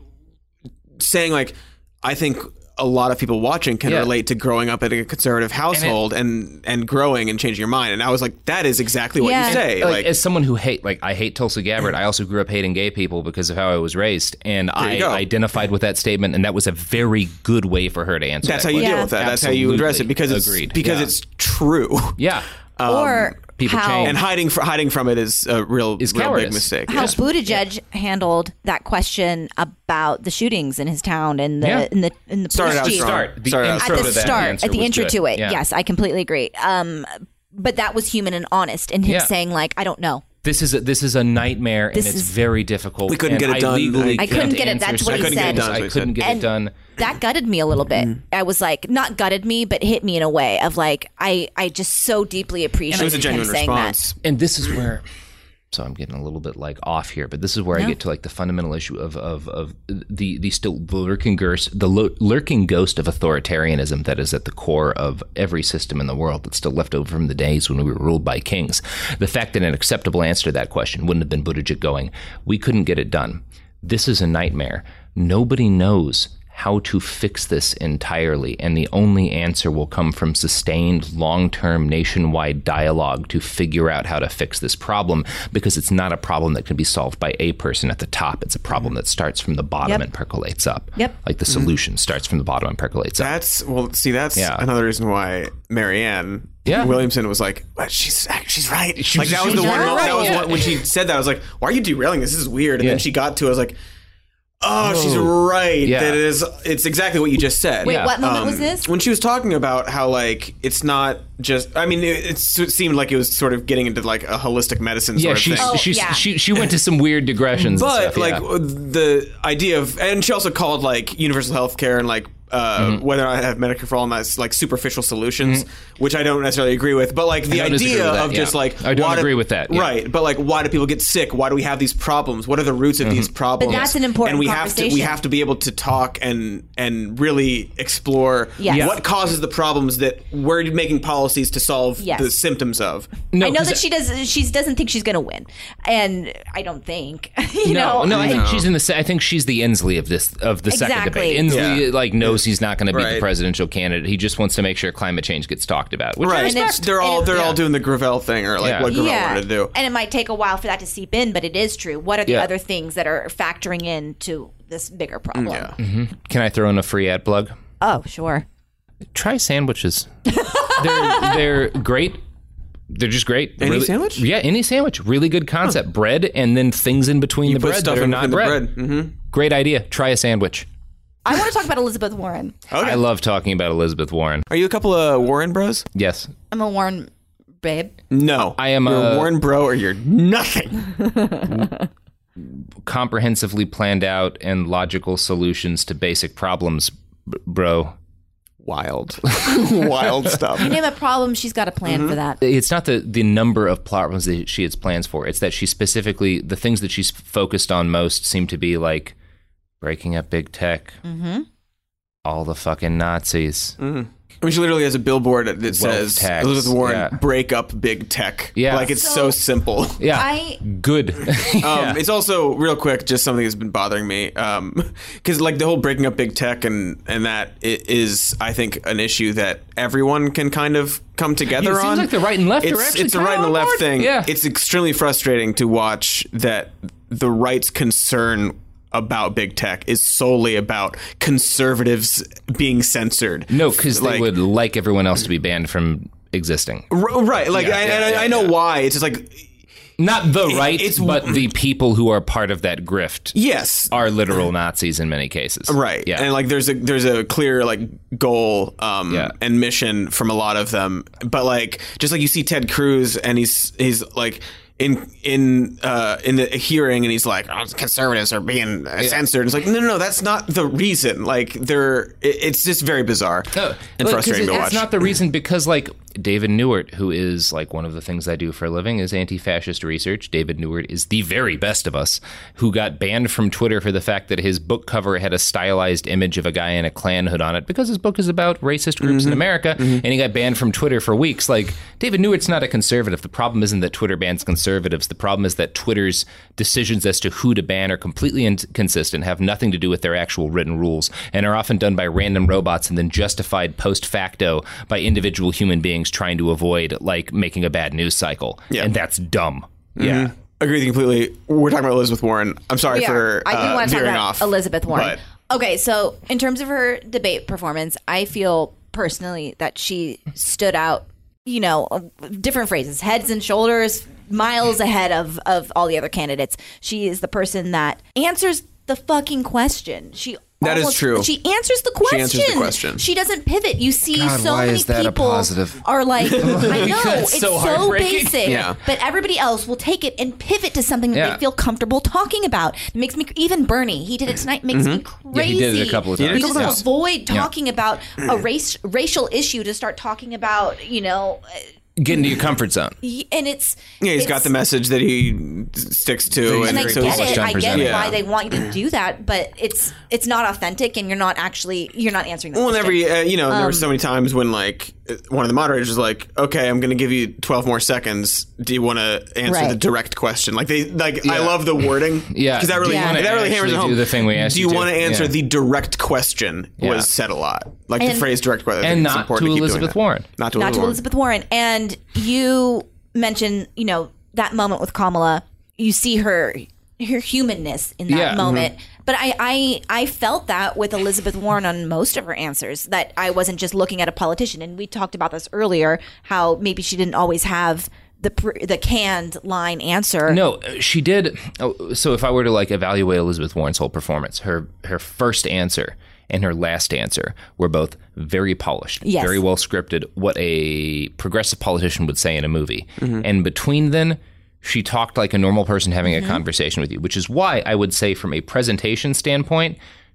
saying like, I think a lot of people watching can Yeah. relate to growing up in a conservative household and, and growing and changing your mind. And I was like, that is exactly what Yeah. you say. like, Like, as someone who hate like I hate Tulsi Gabbard, I also grew up hating gay people because of how I was raised, and I you go. identified with that statement, and that was a very good way for her to answer. that's that how you question. deal with that. That's how you address it because it's Agreed. because Yeah. it's true. Yeah. or people how, change. And hiding fr- hiding from it is a real, Is real big cowardice. mistake. how Yeah. Buttigieg handled that question about the shootings in his town and the Yeah. in the in the Started police out chief. strong. Start. The Started out intro At strong. the to that start, answer at the was intro good. to it, Yeah. yes, I completely agree. Um, but that was human and honest, and him Yeah. saying like, "I don't know." This is a, this is a nightmare, This and it's is- very difficult. We couldn't and get it I done. legally I- I couldn't can't get it. That's answer what he certain said. things. I I couldn't couldn't get And it done. that gutted me a little bit. Mm-hmm. I was like, not gutted me, but hit me in a way of like, I, I just so deeply appreciate It was a genuine him saying response. And this is where, so I'm getting a little bit like off here, but this is where I No. get to like the fundamental issue of of, of the the still the lurking ghost, the lo- lurking ghost of authoritarianism that is at the core of every system in the world that's still left over from the days when we were ruled by kings. The fact that an acceptable answer to that question wouldn't have been Buttigieg going, "We couldn't get it done. This is a nightmare. Nobody knows how to fix this entirely, and the only answer will come from sustained, long-term, nationwide dialogue to figure out how to fix this problem, because it's not a problem that can be solved by a person at the top. It's a problem that starts from the bottom Yep. and percolates up. Yep. Like the solution starts from the bottom and percolates up. That's well. See, that's Yeah. another reason why Marianne Yeah. Williamson was like, "But she's she's right." She like was- that was she the was one. right, That was yeah. one, when she said that. I was like, "Why are you derailing this? This is weird." And Yeah. then she got to it. I was like, "Oh, she's right. Yeah. That it is. It's exactly what you just said." Wait, Yeah. what moment Um, was this? When she was talking about how like it's not just. I mean, it, it seemed like it was sort of getting into like a holistic medicine sort yeah, of she's, thing. Oh, she's, yeah. she she went to some weird digressions. and But stuff, like yeah. the idea of, and she also called like universal health care and like uh, Mm-hmm. whether or not I have Medicare for all and that's like superficial solutions, Mm-hmm. which I don't necessarily agree with. But like the don't disagree idea with that, of yeah. just like I don't why do- agree with that, yeah. right? But like, why do people get sick? Why do we have these problems? What are the roots of these problems? But that's an important and we have to we conversation. have to be able to talk and and really explore Yes. Yeah. what causes the problems that we're making policies to solve Yes. the symptoms of. No, I know 'cause that she does. She doesn't think she's going to win, and I don't think. You no, know, no, I think No. she's in the. se- I think she's the Inslee of this of the second Exactly. debate. Inslee Yeah. like knows he's not going to be Right. the presidential candidate. He just wants to make sure climate change gets talked about. Which I Right, respect. they're all And- they're all Yeah. doing the Gravel thing or like Yeah. what Gravel yeah, wanted to do. and it might take a while for that to seep in, but it is true. What are the Yeah. other things that are factoring into this bigger problem? Yeah. Can I throw in a free ad plug? Oh, sure. Try sandwiches. they're they're great. They're just great. Any Really- sandwich? Yeah, any sandwich. Really good concept. Bread and then things in between You the put bread stuff that are in not between bread. the bread. Mm-hmm. Great idea. Try a sandwich. I want to talk about Elizabeth Warren. Okay. I love talking about Elizabeth Warren. Are you a couple of Warren bros? Yes. I'm a Warren babe. No, I am You're a- a Warren bro, or you're nothing. Comprehensively planned out and logical solutions to basic problems, b- bro. Wild, wild stuff. You name a problem, she's got a plan Mm-hmm. for that. It's not the, the number of problems that she has plans for. It's that she specifically, the things that she's focused on most seem to be like breaking up big tech, Mm-hmm. all the fucking Nazis. Mm-hmm. I mean, she literally has a billboard that says tax, Elizabeth Warren, yeah. break up big tech. Yeah. Like it's so, So- simple. Yeah. I Good. Um, It's also real quick, just something that's been bothering me. Um, cause like the whole breaking up big tech and, and that i- is, I think, an issue that everyone can kind of come together It seems on. like the right and left are it's, actually It's a kinda right and on left board. thing. Yeah. It's extremely frustrating to watch that the right's concern about big tech is solely about conservatives being censored. No, because Like- they would like everyone else to be banned from existing. R- right. Like, Yeah, I, yeah, and I, yeah, I know yeah. why. It's just like, Not the right, it's- but the people who are part of that grift yes. are literal Nazis in many cases. Right. Yeah. And like there's a there's a clear like goal um Yeah. and mission from a lot of them. But like just like you see Ted Cruz and he's he's like in in uh in the hearing and he's like, oh, conservatives are being uh, censored. It's like no no no that's not the reason. Like they're it, it's just very bizarre No, and look, 'cause frustrating it- to watch. It's not the reason because, like, David Newart, who is like one of the things I do for a living, is anti-fascist research. David Newart is the very best of us, who got banned from Twitter for the fact that his book cover had a stylized image of a guy in a Klan hood on it because his book is about racist groups in America, and he got banned from Twitter for weeks. Like, David Newart's not a conservative. The problem isn't that Twitter bans conservatives. The problem is that Twitter's decisions as to who to ban are completely inconsistent, have nothing to do with their actual written rules, and are often done by random robots and then justified post facto by individual human beings trying to avoid like making a bad news cycle. Yeah. And that's dumb. Yeah. Agree with you completely. We're talking about Elizabeth Warren. I'm sorry We for are. I do uh, want to talk veering about off Elizabeth Warren. but- Okay, so in terms of her debate performance, I feel personally that she stood out, you know, different phrases, heads and shoulders, miles ahead of, of all the other candidates. She is the person that answers the fucking question. She That is almost- true. She answers the question. She answers the question. She doesn't pivot. You see God, so why many is that a people positive? are like, I know, It's it's so so, heartbreaking. basic. Yeah. But everybody else will take it and pivot to something that Yeah. they feel comfortable talking about. It makes me, even Bernie, he did it tonight, makes me crazy. Yeah, he did it a couple of He did it a times. You couple just times. avoid talking about a race racial issue to start talking about, you know, Get into your comfort zone. y- and it's Yeah, he's it's- got the message that he sticks to, and I very get polished it. on I get presenting. why Yeah. they want you to do that, but it's it's not authentic, and you're not actually you're not answering the Well, question. whenever you, uh, you know, there were Um, so many times when like one of the moderators was like, "Okay, I'm going to give you twelve more seconds. Do you want to answer Right. the direct question?" Like they, like I Yeah. love the wording. Yeah. because that really, Do you wanna that really hammers it actually home. do the thing we asked Do you you to? want to answer Yeah. the direct question? Yeah. Was said a lot, like the And- phrase "direct question," I And think it's not important to keep doing Elizabeth that. Warren. Not to not Elizabeth to Warren. Elizabeth Warren. And you mentioned, you know, that moment with Kamala. You see her her humanness in that Yeah. moment. But I, I I felt that with Elizabeth Warren on most of her answers, that I wasn't just looking at a politician. And we talked about this earlier, how maybe she didn't always have the pr- the canned line answer. No, she did. Oh, so if I were to like evaluate Elizabeth Warren's whole performance, her her first answer and her last answer were both very polished, Yes. very well scripted, what a progressive politician would say in a movie. Mm-hmm. And between then, she talked like a normal person having Mm-hmm. a conversation with you, which is why I would say from a presentation standpoint,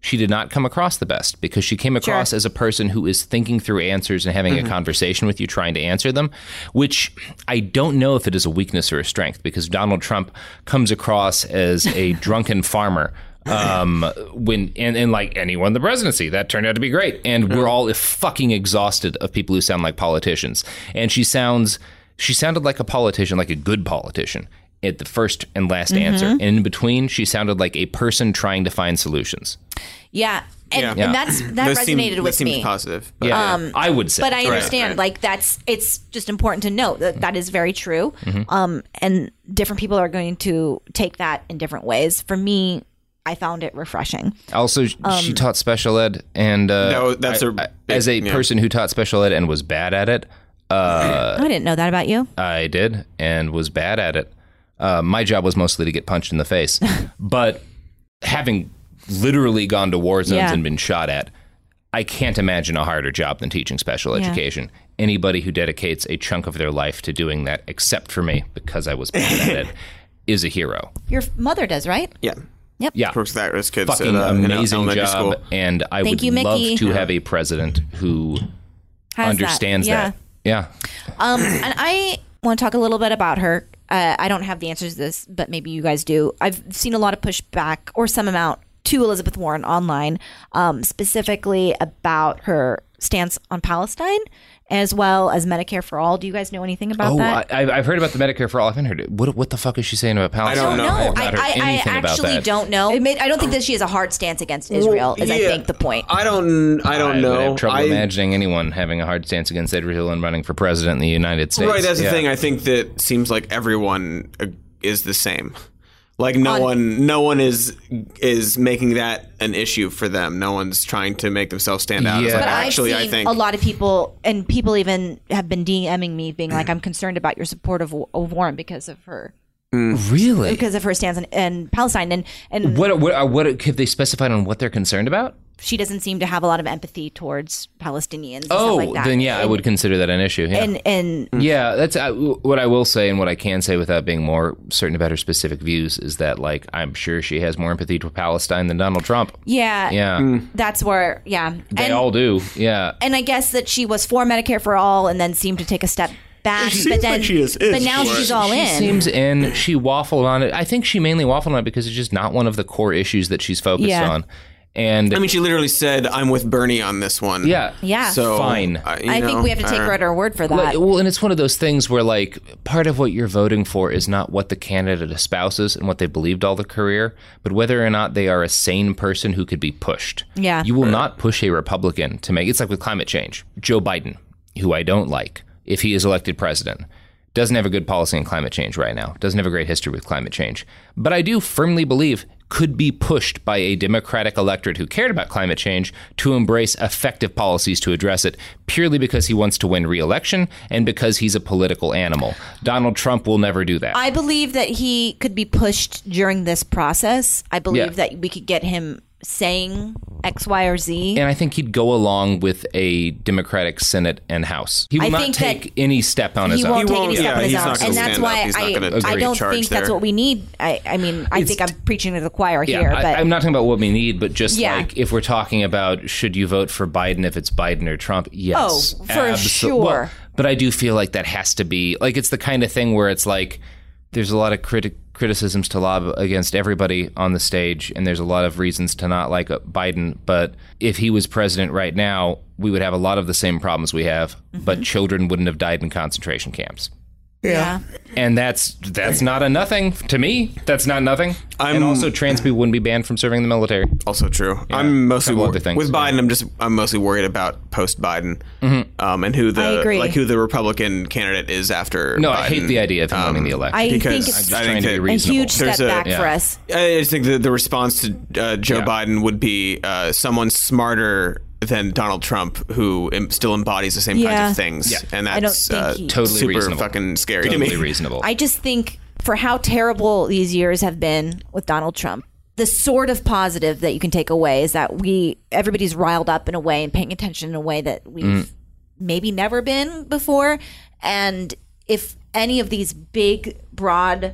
she did not come across the best because she came across Sure. as a person who is thinking through answers and having Mm-hmm. a conversation with you, trying to answer them, which I don't know if it is a weakness or a strength, because Donald Trump comes across as a drunken farmer. Um, when and, and like anyone in the presidency, that turned out to be great. And we're all fucking exhausted of people who sound like politicians. And she sounds, she sounded like a politician, like a good politician at the first and last Mhm. answer. And in between, she sounded like a person trying to find solutions. Yeah. And, Yeah. and that's that Those resonated seem- with that seems me. positive. But Yeah, Um, I would say. But I Right, understand, right. like, that's, it's just important to note that that is very true. Mhm. Um, and different people are going to take that in different ways. For me, I found it refreshing. Also, she Um, taught special ed, and uh, That was- that's I- a I- as a yeah. person who taught special ed and was bad at it. Uh, I didn't know that about you. I did and was bad at it. Uh, my job was mostly to get punched in the face, but having literally gone to war zones Yeah. and been shot at, I can't imagine a harder job than teaching special Yeah. education. Anybody who dedicates a chunk of their life to doing that, except for me, because I was bad at it, is a hero. Your mother does, right? Yeah. Yep. Yeah. Works with at-risk kids Fucking at, uh, in amazing elementary job, school. and I Thank would you, love Mickey. to have a president who Has understands that. Yeah. that. Yeah. Um, and I want to talk a little bit about her. Uh, I don't have the answers to this, but maybe you guys do. I've seen a lot of pushback or some amount to Elizabeth Warren online, um, specifically about her stance on Palestine, as well as Medicare for All. Do you guys know anything about oh, that? I, I've heard about the Medicare for all. I haven't heard it. What, what the fuck is she saying about Palestine? don't know. No, have I, not heard I, I anything about actually that. don't know. It made, I don't think that she has a hard stance against Israel, is I yeah. think the point. I don't. I don't I know. would have trouble I, imagining anyone having a hard stance against Israel and running for president in the United States. Right. That's Yeah. the thing. I think that seems like everyone uh, is the same. Like no On- one, no one is is making that an issue for them. No one's trying to make themselves stand out. It's Yeah. like, But actually, I've I seen think a lot of people, and people even have been DMing me, being like, "I'm concerned about your support of, of Warren because of her, Really? because of her stance in, in Palestine." And and What, what, what have they specified on what they're concerned about? she doesn't seem to have a lot of empathy towards Palestinians. And Oh, stuff like that. then yeah, I And- would consider that an issue. Yeah. And and Yeah, that's uh, what I will say, and what I can say without being more certain about her specific views is that, like, I'm sure she has more empathy to Palestine than Donald Trump. yeah, Yeah, that's where yeah, they and, all do. Yeah, and I guess that she was for Medicare for all, and then seemed to take a step back. She but seems then, like she is- is but now for she's it. all she in. seems in. She waffled on it. I think she mainly waffled on it because it's just not one of the core issues that she's focused Yeah. on. And I mean, she literally said, "I'm with Bernie on this one." yeah, Yeah. So Fine. uh, you I think know, we have to take uh, her at her word for that. Like, well, and it's one of those things where, like, part of what you're voting for is not what the candidate espouses and what they believed all the career, but whether or not they are a sane person who could be pushed. Yeah. You will not push a Republican to make it's like with climate change. Joe Biden, who I don't like, if he is elected president, doesn't have a good policy on climate change right now, doesn't have a great history with climate change. But I do firmly believe could be pushed by a Democratic electorate who cared about climate change to embrace effective policies to address it purely because he wants to win re-election and because he's a political animal. Donald Trump will never do that. I believe that he could be pushed during this process. I believe Yeah. that we could get him saying X, Y, or Z. And I think he'd go along with a Democratic Senate and House. He will I not think take that any step on his he own. won't He take any won't- step yeah, on his he's own, not gonna and that's stand up. why He's not I, gonna I agree don't charge think that's there. what we need. I, I mean, I think I'm preaching to the choir Yeah, here, I, but I'm not talking about what we need, but just Yeah. like if we're talking about should you vote for Biden if it's Biden or Trump? Yes, Oh, for Abso- sure. well, but I do feel like that has to be like it's the kind of thing where it's like there's a lot of criti- criticisms to lob against everybody on the stage, and there's a lot of reasons to not like uh, Biden. But if he was president right now, we would have a lot of the same problems we have, Mm-hmm. but children wouldn't have died in concentration camps. yeah. And that's that's not a nothing to me. That's not nothing. I'm- and also, trans people wouldn't be banned from serving in the military. Also true. I'm mostly couple wor- other things, with yeah. Biden. I'm just I'm mostly worried about post Biden, Mm-hmm. um, and who I the agree. like who the Republican candidate is after. No, Biden. I hate the idea of him winning the election. I because think it's I'm just I trying think to be that a reasonable. huge step There's a- back yeah. for us. I just think that the response to uh, Joe Yeah. Biden would be uh, someone smarter than Donald Trump, who em- still embodies the same Yeah. kinds of things, Yeah. and I don't that's think uh, he- Totally super reasonable. fucking scary Totally to me. reasonable. I just think for how terrible these years have been with Donald Trump, the sort of positive that you can take away is that we everybody's riled up in a way and paying attention in a way that we've Mm. maybe never been before. And if any of these big, broad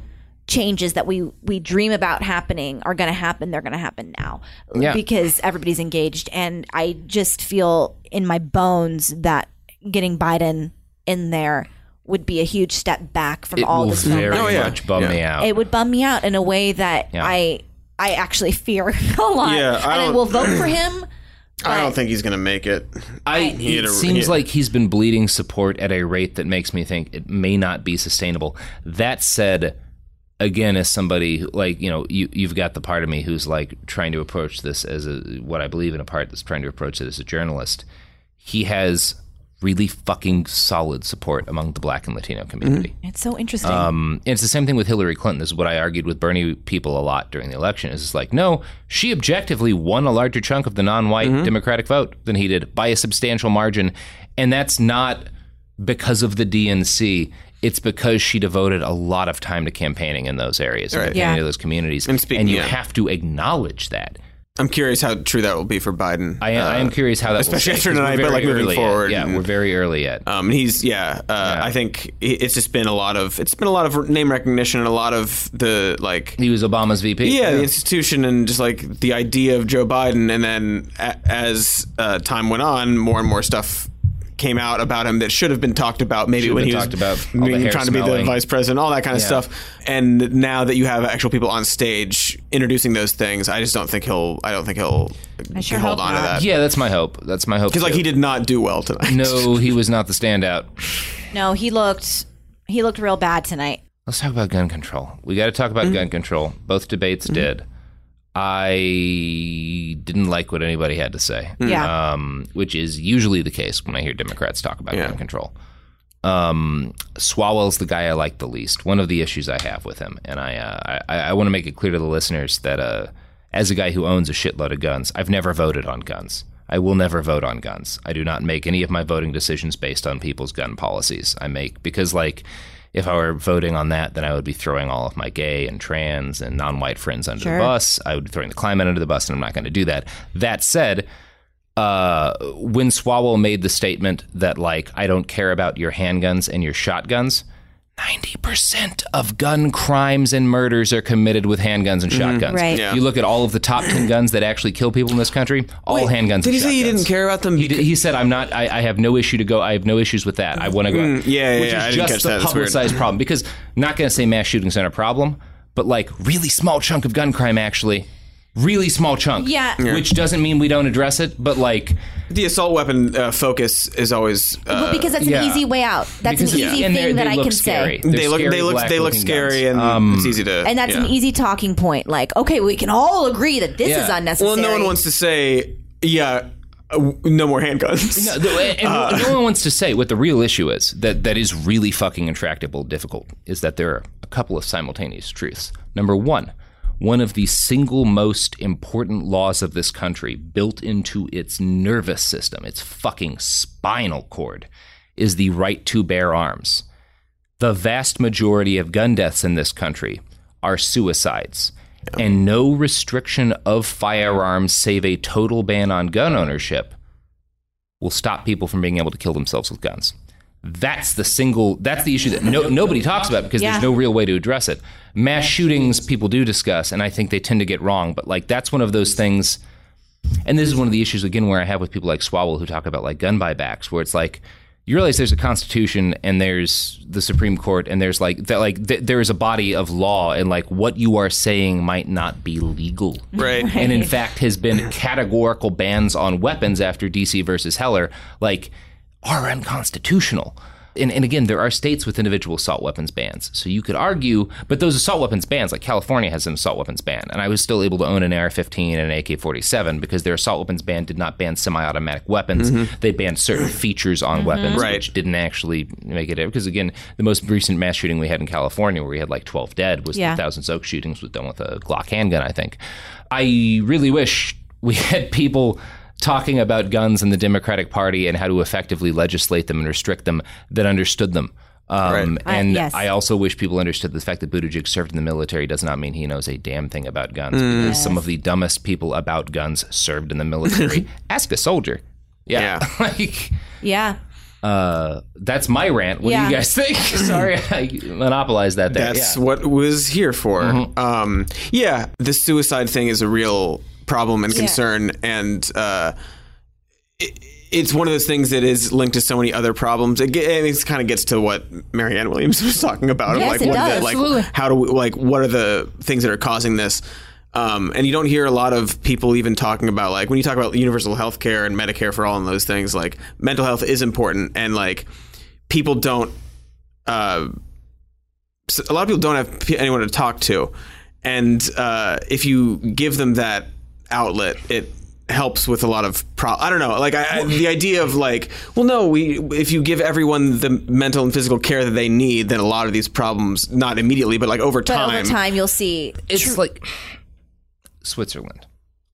changes that we we dream about happening are going to happen. They're going to happen now Yeah. because everybody's engaged. And I just feel in my bones that getting Biden in there would be a huge step back from It all will this. very Oh, yeah. much bum Yeah. me out. It would bum me out in a way that Yeah. I I actually fear a lot. Yeah, I and I don't- will vote for him. I don't but- think he's going to make it. I, He had it a- seems he- like he's been bleeding support at a rate that makes me think it may not be sustainable. That said, again, as somebody who, like, you know, you, you've got the part of me who's like trying to approach this as a, what I believe in, a part that's trying to approach it as a journalist. He has really fucking solid support among the Black and Latino community. It's so interesting. Um, and it's the same thing with Hillary Clinton. This is what I argued with Bernie people a lot during the election. Is it's like, no, she objectively won a larger chunk of the non-white Mm-hmm. Democratic vote than he did by a substantial margin. And that's not because of the D N C. It's because she devoted a lot of time to campaigning in those areas, and Right. campaigning Yeah. to those communities. And speak- and you yeah. have to acknowledge that. I'm curious how true that will be for Biden. I, I am Uh, curious how that especially will after shake, 'cause tonight, we're but like very moving early yet. forward. Yeah, and- we're very early yet. Um, he's yeah, uh, I think it's just been a lot of it's been a lot of name recognition and a lot of the like He was Obama's V P. yeah, the institution and just like the idea of Joe Biden, and then a, as uh, time went on, more and more stuff came out about him that should have been talked about maybe Should have when been he was talked about, all the being- hair trying to be the smelling. vice president, all that kind of Yeah. stuff. And now that you have actual people on stage introducing those things, I just don't think he'll. I don't think he'll I sure hold hope on to not. that. Yeah, that's my hope. That's my hope. Because like too. he did not do well tonight. No, he was not the standout. no, he looked he looked real bad tonight. Let's talk about gun control. We got to talk about Mm-hmm. gun control. Both debates did. I didn't like what anybody had to say. Yeah. Um, which is usually the case when I hear Democrats talk about Yeah. gun control. Um, Swalwell's the guy I like the least. One of the issues I have with him, and I, uh, I, I want to make it clear to the listeners that uh, as a guy who owns a shitload of guns, I've never voted on guns. I will never vote on guns. I do not make any of my voting decisions based on people's gun policies. I make because like. If I were voting on that, then I would be throwing all of my gay and trans and non-white friends under Sure. the bus. I would be throwing the climate under the bus, and I'm not going to do that. That said, uh, when Swalwell made the statement that, like, I don't care about your handguns and your shotguns, ninety percent of gun crimes and murders are committed with handguns and shotguns. Right. Yeah. You look at all of the top ten guns that actually kill people in this country, all Wait, handguns Did and he say he shotguns. didn't care about them? He, did, he said, "I'm not. I, I have no issue to go. I have no issues with that. I want to go." Mm, yeah, yeah, which yeah, I is didn't just catch the that. That's weird. publicized problem. Because not going to say mass shootings aren't a problem, but like really small chunk of gun crime actually, really small chunk. Yeah. Yeah. Which doesn't mean we don't address it, but like The assault weapon uh, focus is always. Uh, well, because that's yeah. an easy way out. That's because an it's- easy and they're- thing that they I look can scary. say. They're they look. scary They look. They look black-looking scary, guns. and Um, it's easy to. And that's yeah. an easy talking point. Like, okay, we can all agree that this Yeah. is unnecessary. Well, no one wants to say, yeah, uh, no more handguns. No, the, and Uh, no one wants to say what the real issue is that that is really fucking intractable, difficult, is that there are a couple of simultaneous truths. Number one, one of the single most important laws of this country, built into its nervous system, its fucking spinal cord, is the right to bear arms. The vast majority of gun deaths in this country are suicides. And no restriction of firearms, save a total ban on gun ownership, will stop people from being able to kill themselves with guns. That's the single, that's the issue that no, nobody talks about because Yeah. there's no real way to address it. Mass shootings, people do discuss, and I think they tend to get wrong, but like that's one of those things, and this is one of the issues, again, where I have with people like Swalwell who talk about like gun buybacks, where it's like, you realize there's a constitution and there's the Supreme Court and there's like that, like th- there is a body of law, and like what you are saying might not be legal, Right. And in fact, has been categorical bans on weapons after D C versus Heller, like are unconstitutional. And, and again, there are states with individual assault weapons bans. So you could argue, but those assault weapons bans, like California has an assault weapons ban, and I was still able to own an A R fifteen and an A K forty-seven because their assault weapons ban did not ban semi-automatic weapons. Mm-hmm. They banned certain features on weapons, Right. which didn't actually make it. Because again, the most recent mass shooting we had in California, where we had like twelve dead, was Yeah. the Thousand Oaks shootings, was done with a Glock handgun, I think. I really wish we had people talking about guns in the Democratic Party and how to effectively legislate them and restrict them that understood them. Um, Right. And Uh, yes. I also wish people understood the fact that Buttigieg served in the military does not mean he knows a damn thing about guns. Mm. Because some of the dumbest people about guns served in the military. Ask a soldier. Yeah. Yeah. like, Yeah. Uh, that's my rant. What Yeah. do you guys think? Sorry, I monopolized that there. That's yeah. what was here for. Mm-hmm. Um, yeah, the suicide thing is a real problem and Yeah. concern, and uh, it, it's one of those things that is linked to so many other problems. It, ge- it kind of gets to what Marianne Williams was talking about. Yes, like, it what does. The, like, Absolutely. how do we, like, what are the things that are causing this? Um, and you don't hear a lot of people even talking about, like, when you talk about universal health care and Medicare for all and those things, like, mental health is important. And, like, people don't, uh, a lot of people don't have p- anyone to talk to. And uh, if you give them that outlet, it helps with a lot of pro. I don't know. Like, I, I, the idea of, like, well, no, we, if you give everyone the mental and physical care that they need, then a lot of these problems, not immediately, but, like, over But time. over time, you'll see. It's like Switzerland.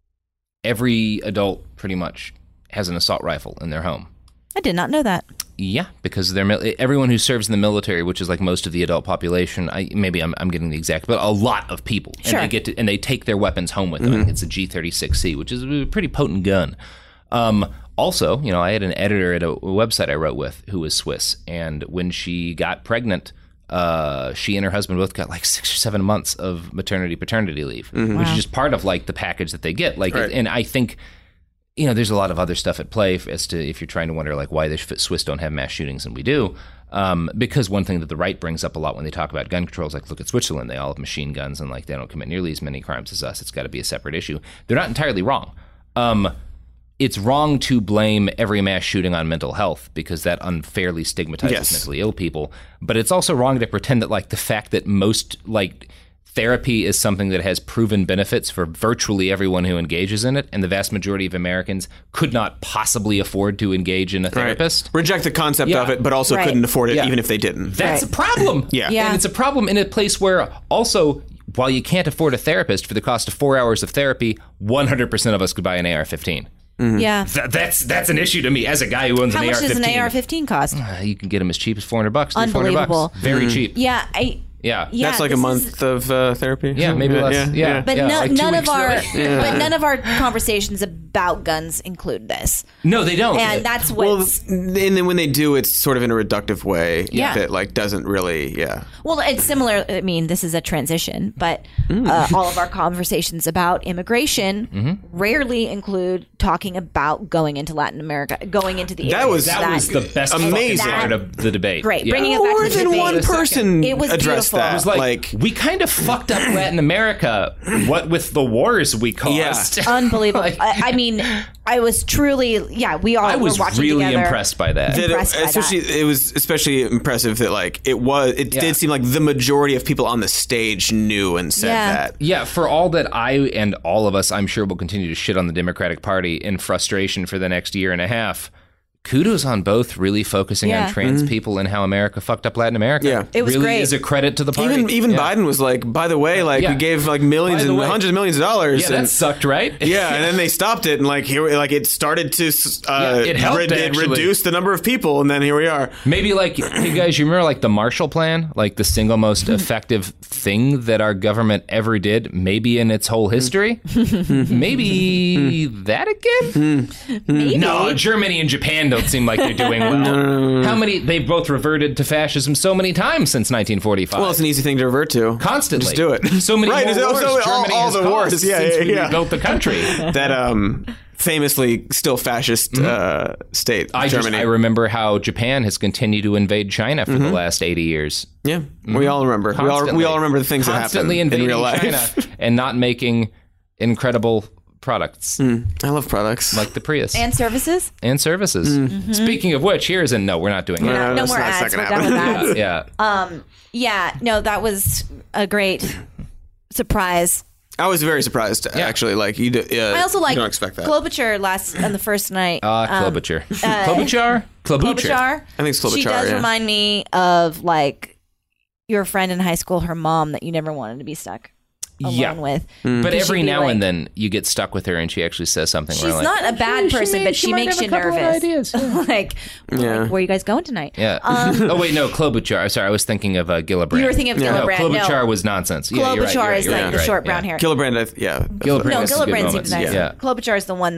Every adult pretty much has an assault rifle in their home. I did not know that. Yeah, because they're mil- everyone who serves in the military, which is like most of the adult population. I maybe I'm, I'm getting the exact, but a lot of people, and Sure. they get to, and they take their weapons home with them. I think it's a G thirty-six C, which is a pretty potent gun. Um, also, you know, I had an editor at a website I wrote with who was Swiss, and when she got pregnant, uh, she and her husband both got like six or seven months of maternity paternity leave, which Wow. is just part of like the package that they get. Like, Right. and I think. You know, there's a lot of other stuff at play as to if you're trying to wonder like why the Swiss don't have mass shootings and we do. Um, because one thing that the right brings up a lot when they talk about gun control is like, look at Switzerland, they all have machine guns and like they don't commit nearly as many crimes as us. It's got to be a separate issue. They're not entirely wrong. Um, it's wrong to blame every mass shooting on mental health because that unfairly stigmatizes Yes. mentally ill people. But it's also wrong to pretend that like the fact that most like therapy is something that has proven benefits for virtually everyone who engages in it, and the vast majority of Americans could not possibly afford to engage in a therapist. Right. Reject the concept Yeah. of it, but also Right. couldn't afford it Yeah. even if they didn't. That's Right. a problem. Yeah. Yeah. And it's a problem in a place where also, while you can't afford a therapist for the cost of four hours of therapy, one hundred percent of us could buy an A R fifteen. Yeah. Th- that's that's an issue to me as a guy who owns How an much A R fifteen. does an A R fifteen cost? Uh, you can get them as cheap as four hundred bucks, three hundred bucks. Unbelievable. Very cheap. Yeah, I. Yeah. Yeah, That's like a this month is- of uh, therapy. Yeah, maybe less. Yeah. But yeah, no, like two none of weeks our, really. but none of our conversations about guns include this, No, they don't. and that's Well, what's. and then when they do, it's sort of in a reductive way Yeah. that like doesn't really, yeah. Well, it's similar. I mean, this is a transition, but uh, all of our conversations about immigration Mm-hmm. rarely include talking about going into Latin America, going into the That areas was- That was the best Amazing. fucking part of the debate. Great. Yeah. Bringing it back More to the than debate. one a second. person It was addressed beautiful. that. It was like, like we kind of fucked up Latin America. What with the wars we caused? Yeah. Unbelievable. Like- I, I mean, I was truly, yeah, we all I was were watching really together. impressed by that. that it, impressed by especially it was especially impressive that like it was it Yeah. did seem like the majority of people on the stage knew and said Yeah. that. Yeah, for all that I and all of us, I'm sure, will continue to shit on the Democratic Party in frustration for the next year and a half. Kudos on both really focusing Yeah. on trans people and how America fucked up Latin America. Yeah. It was really great. is a credit to the party. Even even Yeah. Biden was like, by the way, like Yeah. we gave like millions By the and way. hundreds of millions of dollars. Yeah, that and, sucked, right? yeah, and then they stopped it, and like here, like it started to uh, Yeah, it helped, it actually. reduced the number of people, and then here we are. Maybe like, hey guys, you remember like the Marshall Plan, like the single most effective thing that our government ever did, maybe in its whole history? Maybe that again? Maybe. No, Germany and Japan don't seem like they're doing well. How many? They've both reverted to fascism so many times since nineteen forty-five. Well, it's an easy thing to revert to. Constantly. Just do it. So many Right, more so- wars so all- Germany all has the caused wars, yeah, since yeah, we yeah. rebuilt the country. that um famously still fascist uh, state, I just, Germany. I remember how Japan has continued to invade China for Mm-hmm. the last eighty years. yeah, we all remember. We all, we Constantly. all remember the things that happen Constantly in invading real life. China and not making incredible products I love products. like the Prius And services? and services. Mm-hmm. Speaking of which, here's a no, we're not doing No, that. no that's more not- ads. that's We're not done gonna with ads. Yeah. Um, yeah, no, that was a great surprise. I was very surprised, Yeah. actually. Like you, do, uh, I also like you don't expect that. Klobuchar last on the first night. Ah, um, Klobuchar. Klobuchar? Klobuchar. Klobuchar. I think it's Klobuchar, She does yeah. remind me of like your friend in high school, her mom that you never wanted to be stuck alone Yeah. with. Mm. But She'd every be now like- and then you get stuck with her and she actually says something She's where like, not a bad she person, may- but she, she might makes have you a couple of nervous. ideas. like, Yeah. like, where are you guys going tonight? yeah. Um, oh, wait, no, Klobuchar. Sorry, I was thinking of uh, Gillibrand. You were thinking of No, Gillibrand. Klobuchar No. was nonsense. Yeah, you're right, Klobuchar you're right, is you're like right, the you're short right, brown yeah. hair. Gillibrand, I, yeah. that's Gillibrand what- No, has some good Gillibrand moments, seems nice. yeah. Klobuchar is the one that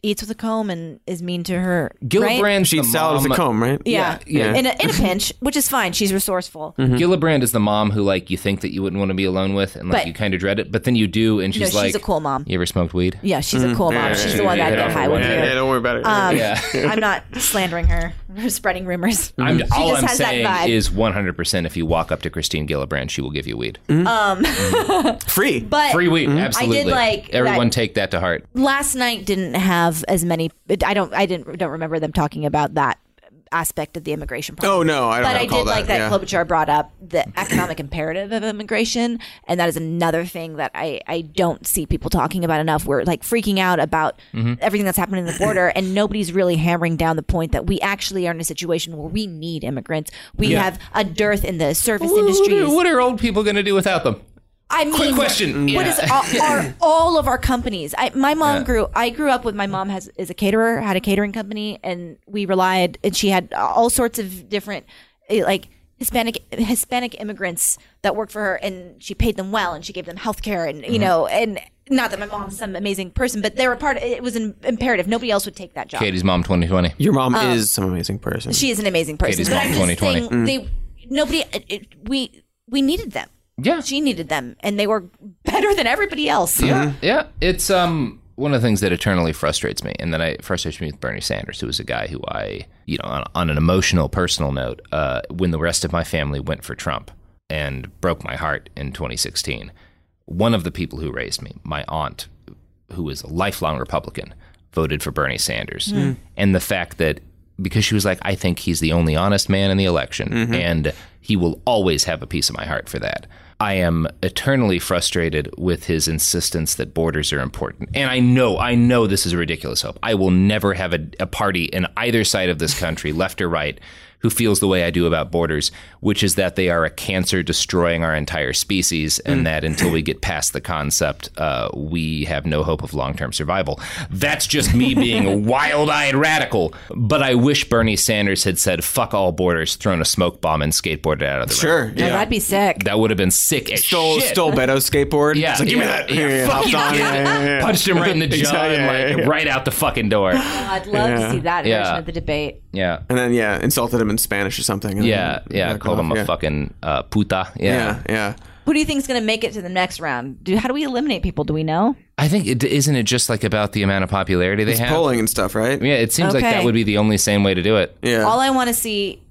eats with a comb and is mean to her. Gillibrand, right? She eats salad with a comb, right? Yeah, Yeah, yeah. In, a, in a pinch, which is fine. She's resourceful. Mm-hmm. Gillibrand is the mom who, like, you think that you wouldn't want to be alone with, and like But- you kind of dread it, but then you do, and she's no, like, she's a cool mom. You ever smoked weed? Yeah, she's a cool mom. Yeah, she's yeah, the one yeah, that yeah, got high with yeah, you. yeah, don't worry about it. Um, Yeah. I'm not slandering her or spreading rumors. I'm, She all just I'm has that saying vibe. is one hundred percent if you walk up to Christine Gillibrand, she will give you weed. Um, Free. but Free weed, absolutely. I did like Everyone that- take that to heart. last night didn't have as many. I don't. I didn't. Don't remember them talking about that aspect of the immigration problem. Oh, no, I don't But I recall did like that yeah. Klobuchar brought up the economic imperative of immigration, and that is another thing that I I don't see people talking about enough. We're like freaking out about Mm-hmm. everything that's happening in the border, and nobody's really hammering down the point that we actually are in a situation where we need immigrants. We Yeah. have a dearth in the service What industries. are, what are old people going to do without them? I mean, Quick question. What Yeah. is all, are all of our companies? I, my mom Yeah. grew. I grew up with my mom has is a caterer, had a catering company, and we relied. And she had all sorts of different, eh, like Hispanic Hispanic immigrants that worked for her, and she paid them well, and she gave them health care, and you Mm-hmm. know, and not that my mom's some amazing person, but they were part. It was an imperative. Nobody else would take that job. Katie's mom, twenty twenty. Your mom Um, is some amazing person. She is an amazing person. Katie's but mom, I'm just twenty twenty. saying Mm. they nobody it, it, we we needed them. Yeah. She needed them, and they were better than everybody else. Yeah, yeah. It's um one of the things that eternally frustrates me, and then I frustrates me with Bernie Sanders, who is a guy who I, you know, on, on an emotional, personal note, uh, when the rest of my family went for Trump and broke my heart in twenty sixteen, one of the people who raised me, my aunt, who is a lifelong Republican, voted for Bernie Sanders, Mm. and the fact that because she was like, I think he's the only honest man in the election, Mhm. and he will always have a piece of my heart for that. I am eternally frustrated with his insistence that borders are important. And I know, I know this is a ridiculous hope. I will never have a, a party in either side of this country, left or right, who feels the way I do about borders, which is that they are a cancer destroying our entire species, and Mm. that until we get past the concept, uh, we have no hope of long-term survival. That's just me being a wild-eyed radical. But I wish Bernie Sanders had said, fuck all borders, thrown a smoke bomb and skateboarded out of the Sure, room. yeah. That'd be sick. That would have been sick as Stole, shit. stole Beto's skateboard. Yeah, It's like, give me yeah, that. yeah, Here, fuck hopped you, on. kid. Yeah, yeah, yeah. Punched him right in the jaw Exactly, and yeah, like yeah. right out the fucking door. I'd love Yeah. to see that Yeah. version of the debate. Yeah. And then, yeah, insulted him in Spanish or something. and Yeah, then yeah. back Called off, him a yeah. fucking uh, puta. Yeah, Yeah. yeah. Who do you think is going to make it to the next round? Do, how do we eliminate people? Do we know? I think it isn't it just like about the amount of popularity they It's have. polling and stuff, right? Yeah, it seems like Okay. that would be the only sane way to do it. Yeah. All I want to see,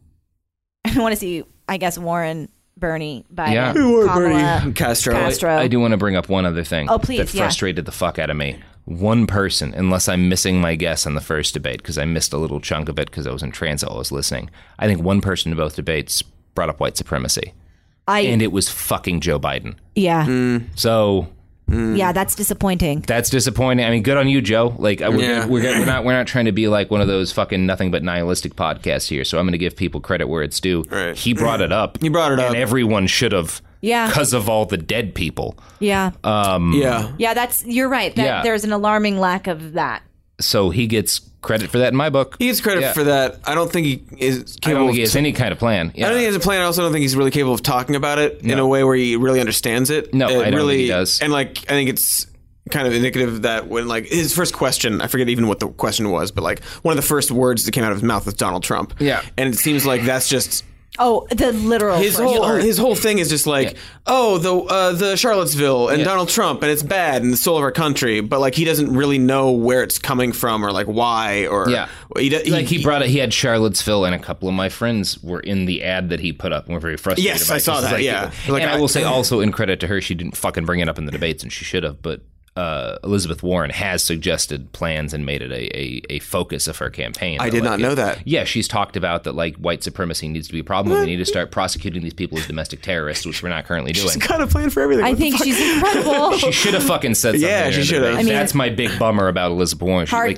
I want to see, I guess, Warren, Bernie, Biden, Yeah. Kamala, Castro. Castro. I do want to bring up one other thing Oh, please, that yeah. frustrated the fuck out of me. One person, unless I'm missing my guess on the first debate, because I missed a little chunk of it because I was in transit while I was listening. I think one person in both debates brought up white supremacy. I, and it was fucking Joe Biden. yeah, So yeah, that's disappointing. that's disappointing. I mean, good on you, Joe. Like, I- we're, Yeah. gonna, we're, gonna, we're not we're not trying to be like one of those fucking nothing but nihilistic podcasts here. So I'm going to give people credit where it's due. Right. He brought it up. He brought it up. and everyone should have. Yeah. Because of all the dead people. Yeah, Um, Yeah. yeah, that's you're right. That Yeah. there's an alarming lack of that. So he gets credit for that in my book. He gets credit Yeah. for that. I don't think he is I don't capable think he of has any kind of plan. Yeah. I don't think he has a plan. I also don't think he's really capable of talking about it in No. a way where he really understands it. No, It I don't think really, he does. And like, I think it's kind of indicative that when like his first question, I forget even what the question was, but like one of the first words that came out of his mouth was Donald Trump. Yeah. And it seems like that's just Oh, the literal. his first whole word. his whole thing is just like, Yeah. oh, the uh, the Charlottesville and Yeah. Donald Trump and it's bad and the soul of our country, but like he doesn't really know where it's coming from or like why or Yeah. he, do- Like he brought it, he had Charlottesville, and a couple of my friends were in the ad that he put up, and were very frustrated. Yes, about I it, saw 'cause it's that, like- yeah. and Like, I I- will say also in credit to her, she didn't fucking bring it up in the debates, and she should have. But uh, Elizabeth Warren has suggested plans and made it a, a, a focus of her campaign. I That, did like, not know it- that. Yeah, she's talked about that like white supremacy needs to be a problem. and We need to start prosecuting these people as domestic terrorists, which we're not currently doing. She's got a plan for everything. I What the think fuck? she's incredible. She should have fucking said something. Yeah, there she in the should have. debate. I mean- That's my big bummer about Elizabeth Warren. She, Hard- like,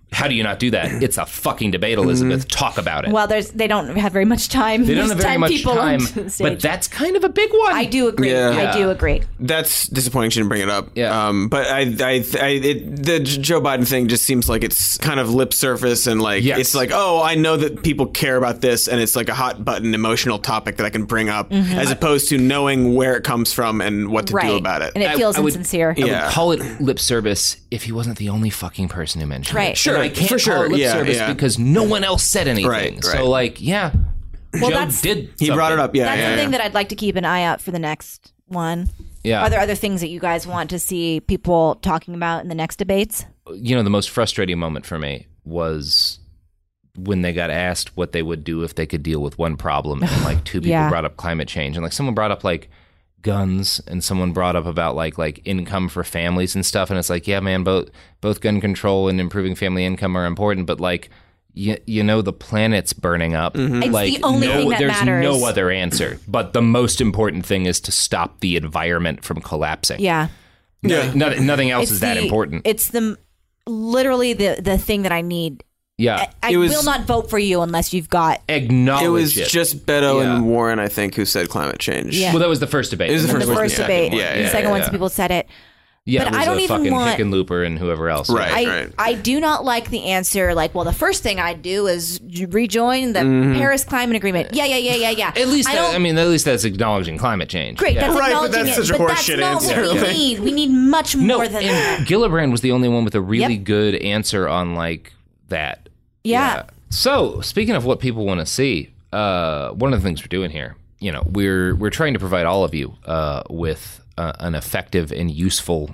How do you not do that? It's a fucking debate, Elizabeth. Mm-hmm. Talk about it. Well, there's they don't have very much time. They don't have very much time, but that's kind of a big one. I do agree. Yeah. I do agree. That's disappointing. She didn't bring it up. Yeah. Um, but I, I, I it, the Joe Biden thing just seems like it's kind of lip surface and like yes. it's like, oh, I know that people care about this, and it's like a hot button emotional topic that I can bring up, mm-hmm. as opposed to knowing where it comes from and what to right. do about it. And it feels I, I would, insincere. I yeah. would call it lip service if he wasn't the only fucking person who mentioned right. it. Sure, and I can't for sure. call it lip yeah, service yeah. because no one else said anything. Right, right. So, like, yeah, well, Joe that's, did. He brought it up. Yeah, that's yeah, something yeah. that I'd like to keep an eye out for the next one. Yeah. Are there other things that you guys want to see people talking about in the next debates? You know, the most frustrating moment for me was when they got asked what they would do if they could deal with one problem, and like two people yeah. brought up climate change, and like someone brought up like guns, and someone brought up about like like income for families and stuff, and it's like, yeah, man, both both gun control and improving family income are important, but like you, you know the planet's burning up. Mm-hmm. It's like the only no, thing that there's matters. no other answer. But the most important thing is to stop the environment from collapsing. Yeah. Yeah. Nothing, nothing else It's is that the- important. It's the literally the the thing that I need. Yeah. I, I was- will not vote for you unless you've got. Acknowledge It was it. just Beto Yeah. and Warren, I think, who said climate change. Yeah. Well, that was the first debate. It was the And first the then one, first yeah. debate. Yeah, the yeah, second yeah, one, yeah. some people said it. Yeah, But it was I don't a even fucking want- Hickenlooper and whoever else. Right. I, right. I do not like the answer like, well, the first thing I'd do is rejoin the Mm-hmm. Paris Climate Agreement. Yeah, yeah, yeah, yeah, yeah. At least, I that, don't- I mean, at least that's acknowledging climate change. Great, Yeah. that's Right, but acknowledging that's it, such a but that's horseshit not answer. what we need. We need much No, more than and that. Gillibrand was the only one with a really Yep. good answer on like that. Yeah. So, speaking of what people want to see, uh, one of the things we're doing here, you know, we're we're trying to provide all of you uh, with uh, an effective and useful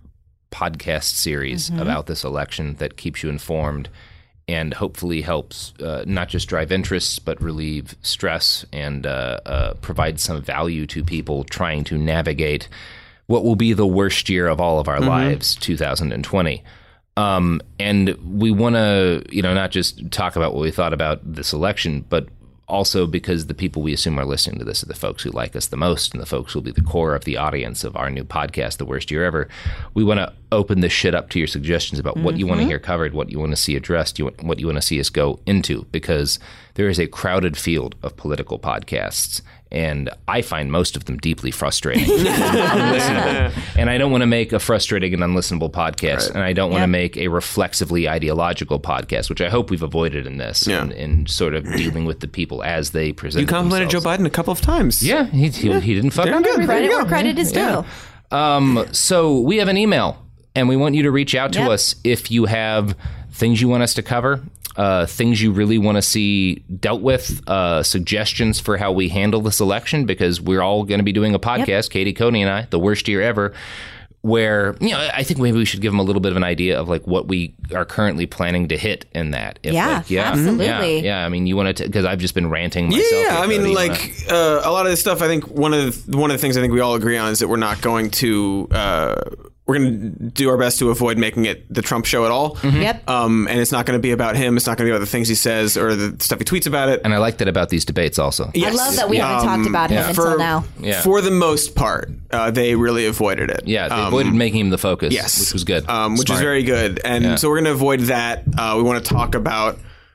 podcast series Mm-hmm. about this election that keeps you informed and hopefully helps uh, not just drive interests but relieve stress and uh, uh, provide some value to people trying to navigate what will be the worst year of all of our Mm-hmm. lives, two thousand twenty. Um, and we want to, you know, not just talk about what we thought about this election, but also because the people we assume are listening to this are the folks who like us the most and the folks who will be the core of the audience of our new podcast, The Worst Year Ever. We want to open this shit up to your suggestions about what you want to hear covered, what you want to see addressed, you want, what you want to see us go into, because there is a crowded field of political podcasts. And I find most of them deeply frustrating and unlistenable. And I don't want to make a frustrating and unlistenable podcast. Right. And I don't want to Yep. make a reflexively ideological podcast, which I hope we've avoided in this, Yeah. in, in sort of dealing with the people as they present You complimented Joe themselves. Biden a couple of times. Yeah, he, he, he didn't fuck Damn up good. everything. Credit where credit is due. Yeah. Um, so we have an email, and we want you to reach out to Yep. us if you have things you want us to cover, uh, things you really want to see dealt with, uh, suggestions for how we handle this election, because we're all going to be doing a podcast, Katie, Coney, and I, The Worst Year Ever, where, you know, I think maybe we should give them a little bit of an idea of like what we are currently planning to hit in that. If, Yeah, like, yeah, absolutely. Yeah, yeah, I mean, you want to, because I've just been ranting myself. Yeah, here, I Cody. mean, You like wanna- uh, a lot of this stuff. I think one of the, one of the things I think we all agree on is that we're not going to uh, we're going to do our best to avoid making it the Trump show at all. Yep. Um, and it's not going to be about him. It's not going to be about the things he says or the stuff he tweets about it. And I like that about these debates also. I love that we haven't talked about him yeah. until for, now. Yeah. For the most part, uh, they really avoided it. Yeah, they Um, avoided making him the focus, Yes, which was good. Um, which Smart. is very good. And Yeah. so we're going to avoid that. Uh, we want to talk about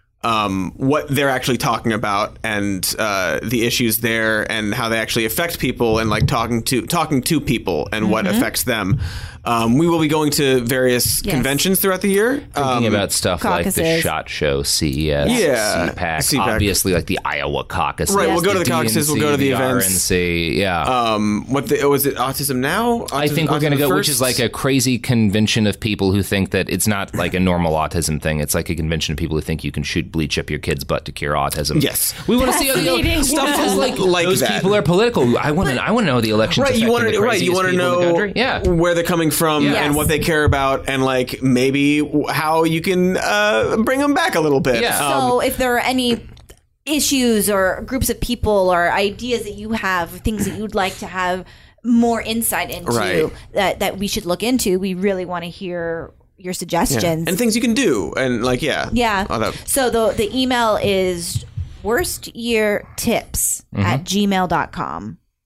um, what they're actually talking about and uh, the issues there and how they actually affect people and like talking to talking to people and what affects them. Um, we will be going to various Yes. conventions throughout the year. Thinking Um, about stuff like the caucuses. SHOT Show, C E S, Yeah. CPAC, CPAC. obviously like the Iowa caucus. Right, we'll go to the caucuses, we'll go to the events. R N C, yeah. um, what the, was it? Autism Now? I think we're going to Autism go, which First? is like a crazy convention of people who think that it's not like a normal autism thing. It's like a convention of people who think you can shoot bleach up your kid's butt to cure autism. Yes. we want to see Fascinating. stuff Yeah. like, Like those that. people are political. I want to. I want to know the elections. Right, you want to right, you want to know country. Yeah. where they're coming from Yes. and what they care about, and like maybe how you can uh, bring them back a little bit. Yeah. Um, So if there are any issues or groups of people or ideas that you have, things that you'd like to have more insight into Right. that, that we should look into, we really want to hear your yeah. suggestions. and things you can do, and like yeah, Yeah. all that. So the the email is worst year tips Mm-hmm. at gmail dot com.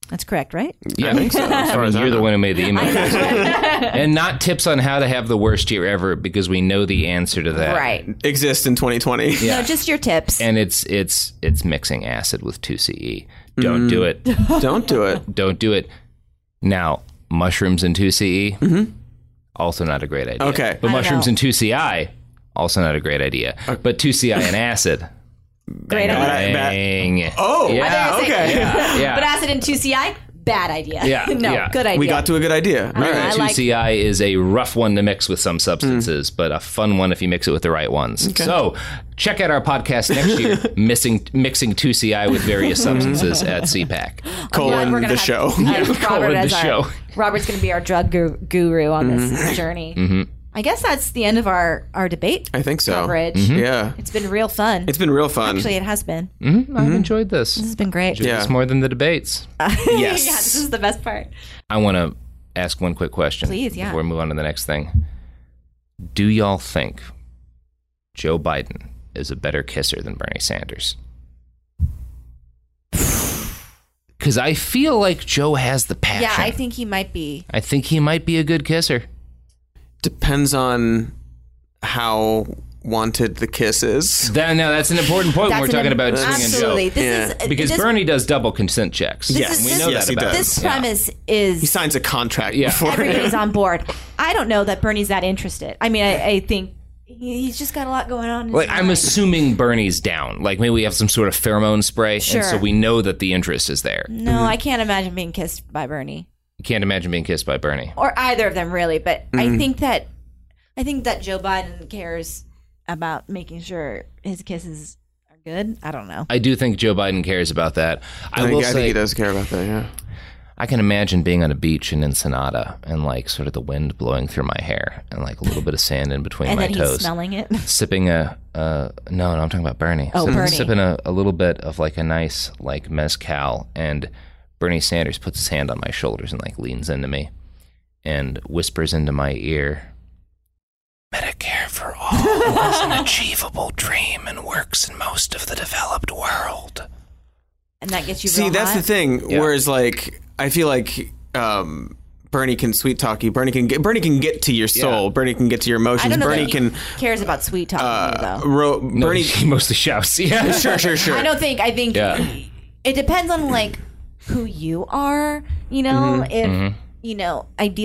That's correct, right? Yeah, I think so. As far I as mean, I you're the know. one who made the email. And not tips on how to have the worst year ever, because we know the answer to that. Right. Exists in twenty twenty. Yeah. No, just your tips. And it's it's it's mixing acid with two C E. Don't mm. do it. Don't do it. Don't do it. Now, mushrooms and two C E, mm-hmm. also not a great idea. Okay. But mushrooms and two C I, also not a great idea. Okay. But two C I and acid, great idea. Bang. Oh, yeah. Okay. Yeah. yeah. But acid and two C I, bad idea. Yeah. no, yeah. good idea. We got to a good idea. All right. two C I is a rough one to mix with some substances, mm. but a fun one if you mix it with the right ones. Okay. So check out our podcast next year, missing, mixing two C I with various substances at C PAC. Colon the have, show. Uh, yeah, Robert colon the our, show. Robert's going to be our drug gu- guru on mm-hmm. this journey. Mm-hmm. I guess that's the end of our, our debate I think so. coverage. Mm-hmm. Yeah. It's been real fun. It's been real fun. Actually, it has been. Mm-hmm. I've mm-hmm. enjoyed this. This has been great. Enjoyed yeah. this more than the debates. Uh, yes. Yeah, this is the best part. I want to ask one quick question. Please, yeah. Before we move on to the next thing. Do y'all think Joe Biden is a better kisser than Bernie Sanders? Because I feel like Joe has the passion. Yeah, I think he might be. I think he might be a good kisser. Depends on how wanted the kiss is. That, now, that's an important point when we're talking Im- about swinging absolutely. Joe. This yeah. is, because this, Bernie does double consent checks. Yes, is, we this, know yes, that he about does. This him. premise yeah. is... He signs a contract yeah. before. Everybody's on board. I don't know that Bernie's that interested. I mean, I, I think he, he's just got a lot going on. In his like, mind. I'm assuming Bernie's down. Like, maybe we have some sort of pheromone spray, Sure. and so we know that the interest is there. No, mm-hmm. I can't imagine being kissed by Bernie. You can't imagine being kissed by Bernie. Or either of them, really. But mm-hmm. I think that I think that Joe Biden cares about making sure his kisses are good. I don't know. I do think Joe Biden cares about that. I, I, think, will I say, think he does care about that, yeah. I can imagine being on a beach in Ensenada and like sort of the wind blowing through my hair and like a little bit of sand in between and my then toes. He's smelling it. Sipping a, uh, no, no, I'm talking about Bernie. Oh, Sipping, Bernie. Sipping a, a little bit of like a nice like mezcal, and Bernie Sanders puts his hand on my shoulders and like leans into me and whispers into my ear, Medicare for all is an achievable dream and works in most of the developed world. And that gets you See, real that's hot? the thing. Yeah. Whereas, like, I feel like um, Bernie can sweet talk you. Bernie can get. Bernie can get to your soul. Yeah. Bernie can get to your emotions. I don't know Bernie that can. he cares about sweet talking Uh, though. ro- No, Bernie. he mostly shouts. Yeah, sure, sure, sure. I don't think. I think Yeah. it depends on like who you are. You know, Mm-hmm. if Mm-hmm. you know,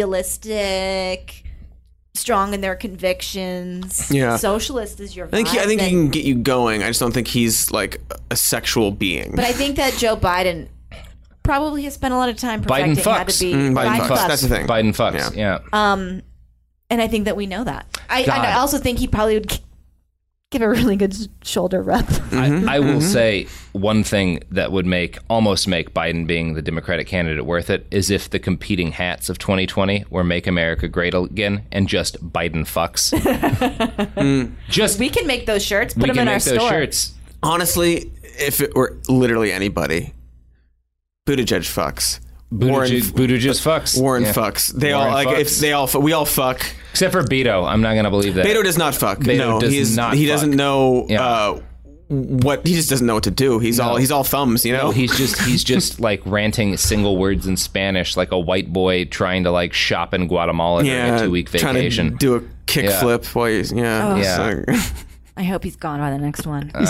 idealistic, strong in their convictions. Yeah. Socialist is your. I think. He, I vibe, think he then- can get you going. I just don't think he's like a sexual being. But I think that Joe Biden probably has spent a lot of time Biden perfecting how fucks. to be Mm, Biden fucks. fucks. That's the thing. Biden fucks. Yeah. Yeah. Um, and I think that we know that. I, God. I also think he probably would give a really good shoulder rub. Mm-hmm. I, I will say one thing that would make almost make Biden being the Democratic candidate worth it is if the competing hats of twenty twenty were "Make America Great Again" and just Biden fucks. mm. Just We can make those shirts. Put we them can in our make those store. shirts. Honestly, if it were literally anybody, Buttigieg fucks. Buttigieg, Buttigieg fucks. Warren Yeah. fucks. They Warren all like fucks. if they all fu- we all fuck. Except for Beto. I'm not going to believe that. Beto does not fuck. Beto no, does he's, not he fuck. doesn't know Yeah. uh, what he just doesn't know what to do. He's No. all he's all thumbs, you know. No, he's just he's just like ranting single words in Spanish like a white boy trying to like shop in Guatemala during yeah, a two week vacation. trying to do a kick Yeah. flip while he's yeah. Oh. Yeah. So- I hope he's gone by the next one. I'm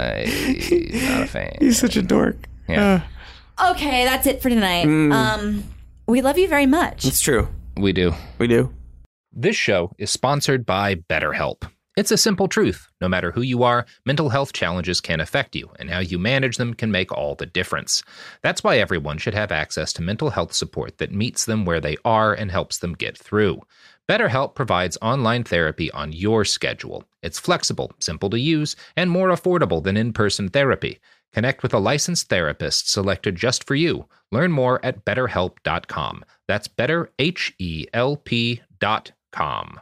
not a fan. he's such a dork. Yeah. Okay, that's it for tonight. Mm. Um, we love you very much. It's true. We do. We do. This show is sponsored by BetterHelp. It's a simple truth. No matter who you are, mental health challenges can affect you, and how you manage them can make all the difference. That's why everyone should have access to mental health support that meets them where they are and helps them get through. BetterHelp provides online therapy on your schedule. It's flexible, simple to use, and more affordable than in-person therapy. Connect with a licensed therapist selected just for you. Learn more at better help dot com. That's better H E L P dot com.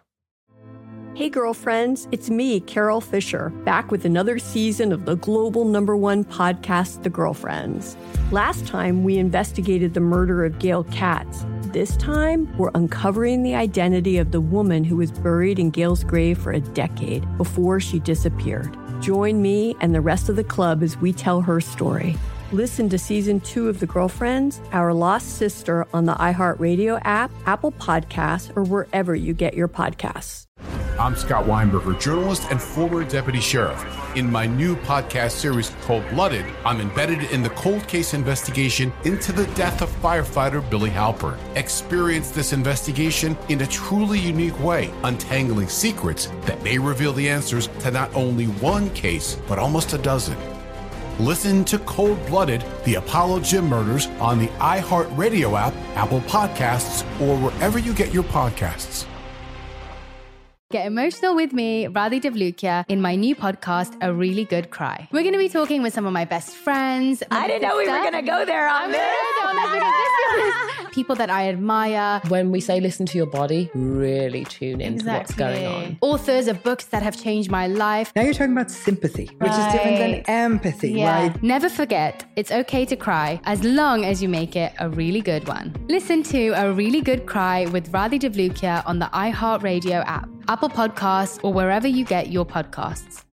Hey girlfriends, it's me, Carol Fisher, back with another season of the global number one podcast, The Girlfriends. Last time, we investigated the murder of Gail Katz. This time, we're uncovering the identity of the woman who was buried in Gail's grave for a decade before she disappeared. Join me and the rest of the club as we tell her story. Listen to season two of The Girlfriends, Our Lost Sister on the iHeartRadio app, Apple Podcasts, or wherever you get your podcasts. I'm Scott Weinberger, journalist and former deputy sheriff. In my new podcast series called Blooded, I'm embedded in the cold case investigation into the death of firefighter Billy Halpern. Experience this investigation in a truly unique way, untangling secrets that may reveal the answers to not only one case, but almost a dozen. Listen to Cold Blooded, The Apollo Gym Murders on the iHeartRadio app, Apple Podcasts, or wherever you get your podcasts. Get emotional with me, Radhi Devlukia, in my new podcast, A Really Good Cry. We're going to be talking with some of my best friends. I didn't know we were going to go there on this. People that I admire. When we say listen to your body, really tune into Exactly. what's going on. Authors of books that have changed my life. Now you're talking about sympathy, which Right. is different than empathy, Yeah. right? Never forget, it's okay to cry as long as you make it a really good one. Listen to A Really Good Cry with Radhi Devlukia on the iHeartRadio app, Apple Podcasts, or wherever you get your podcasts.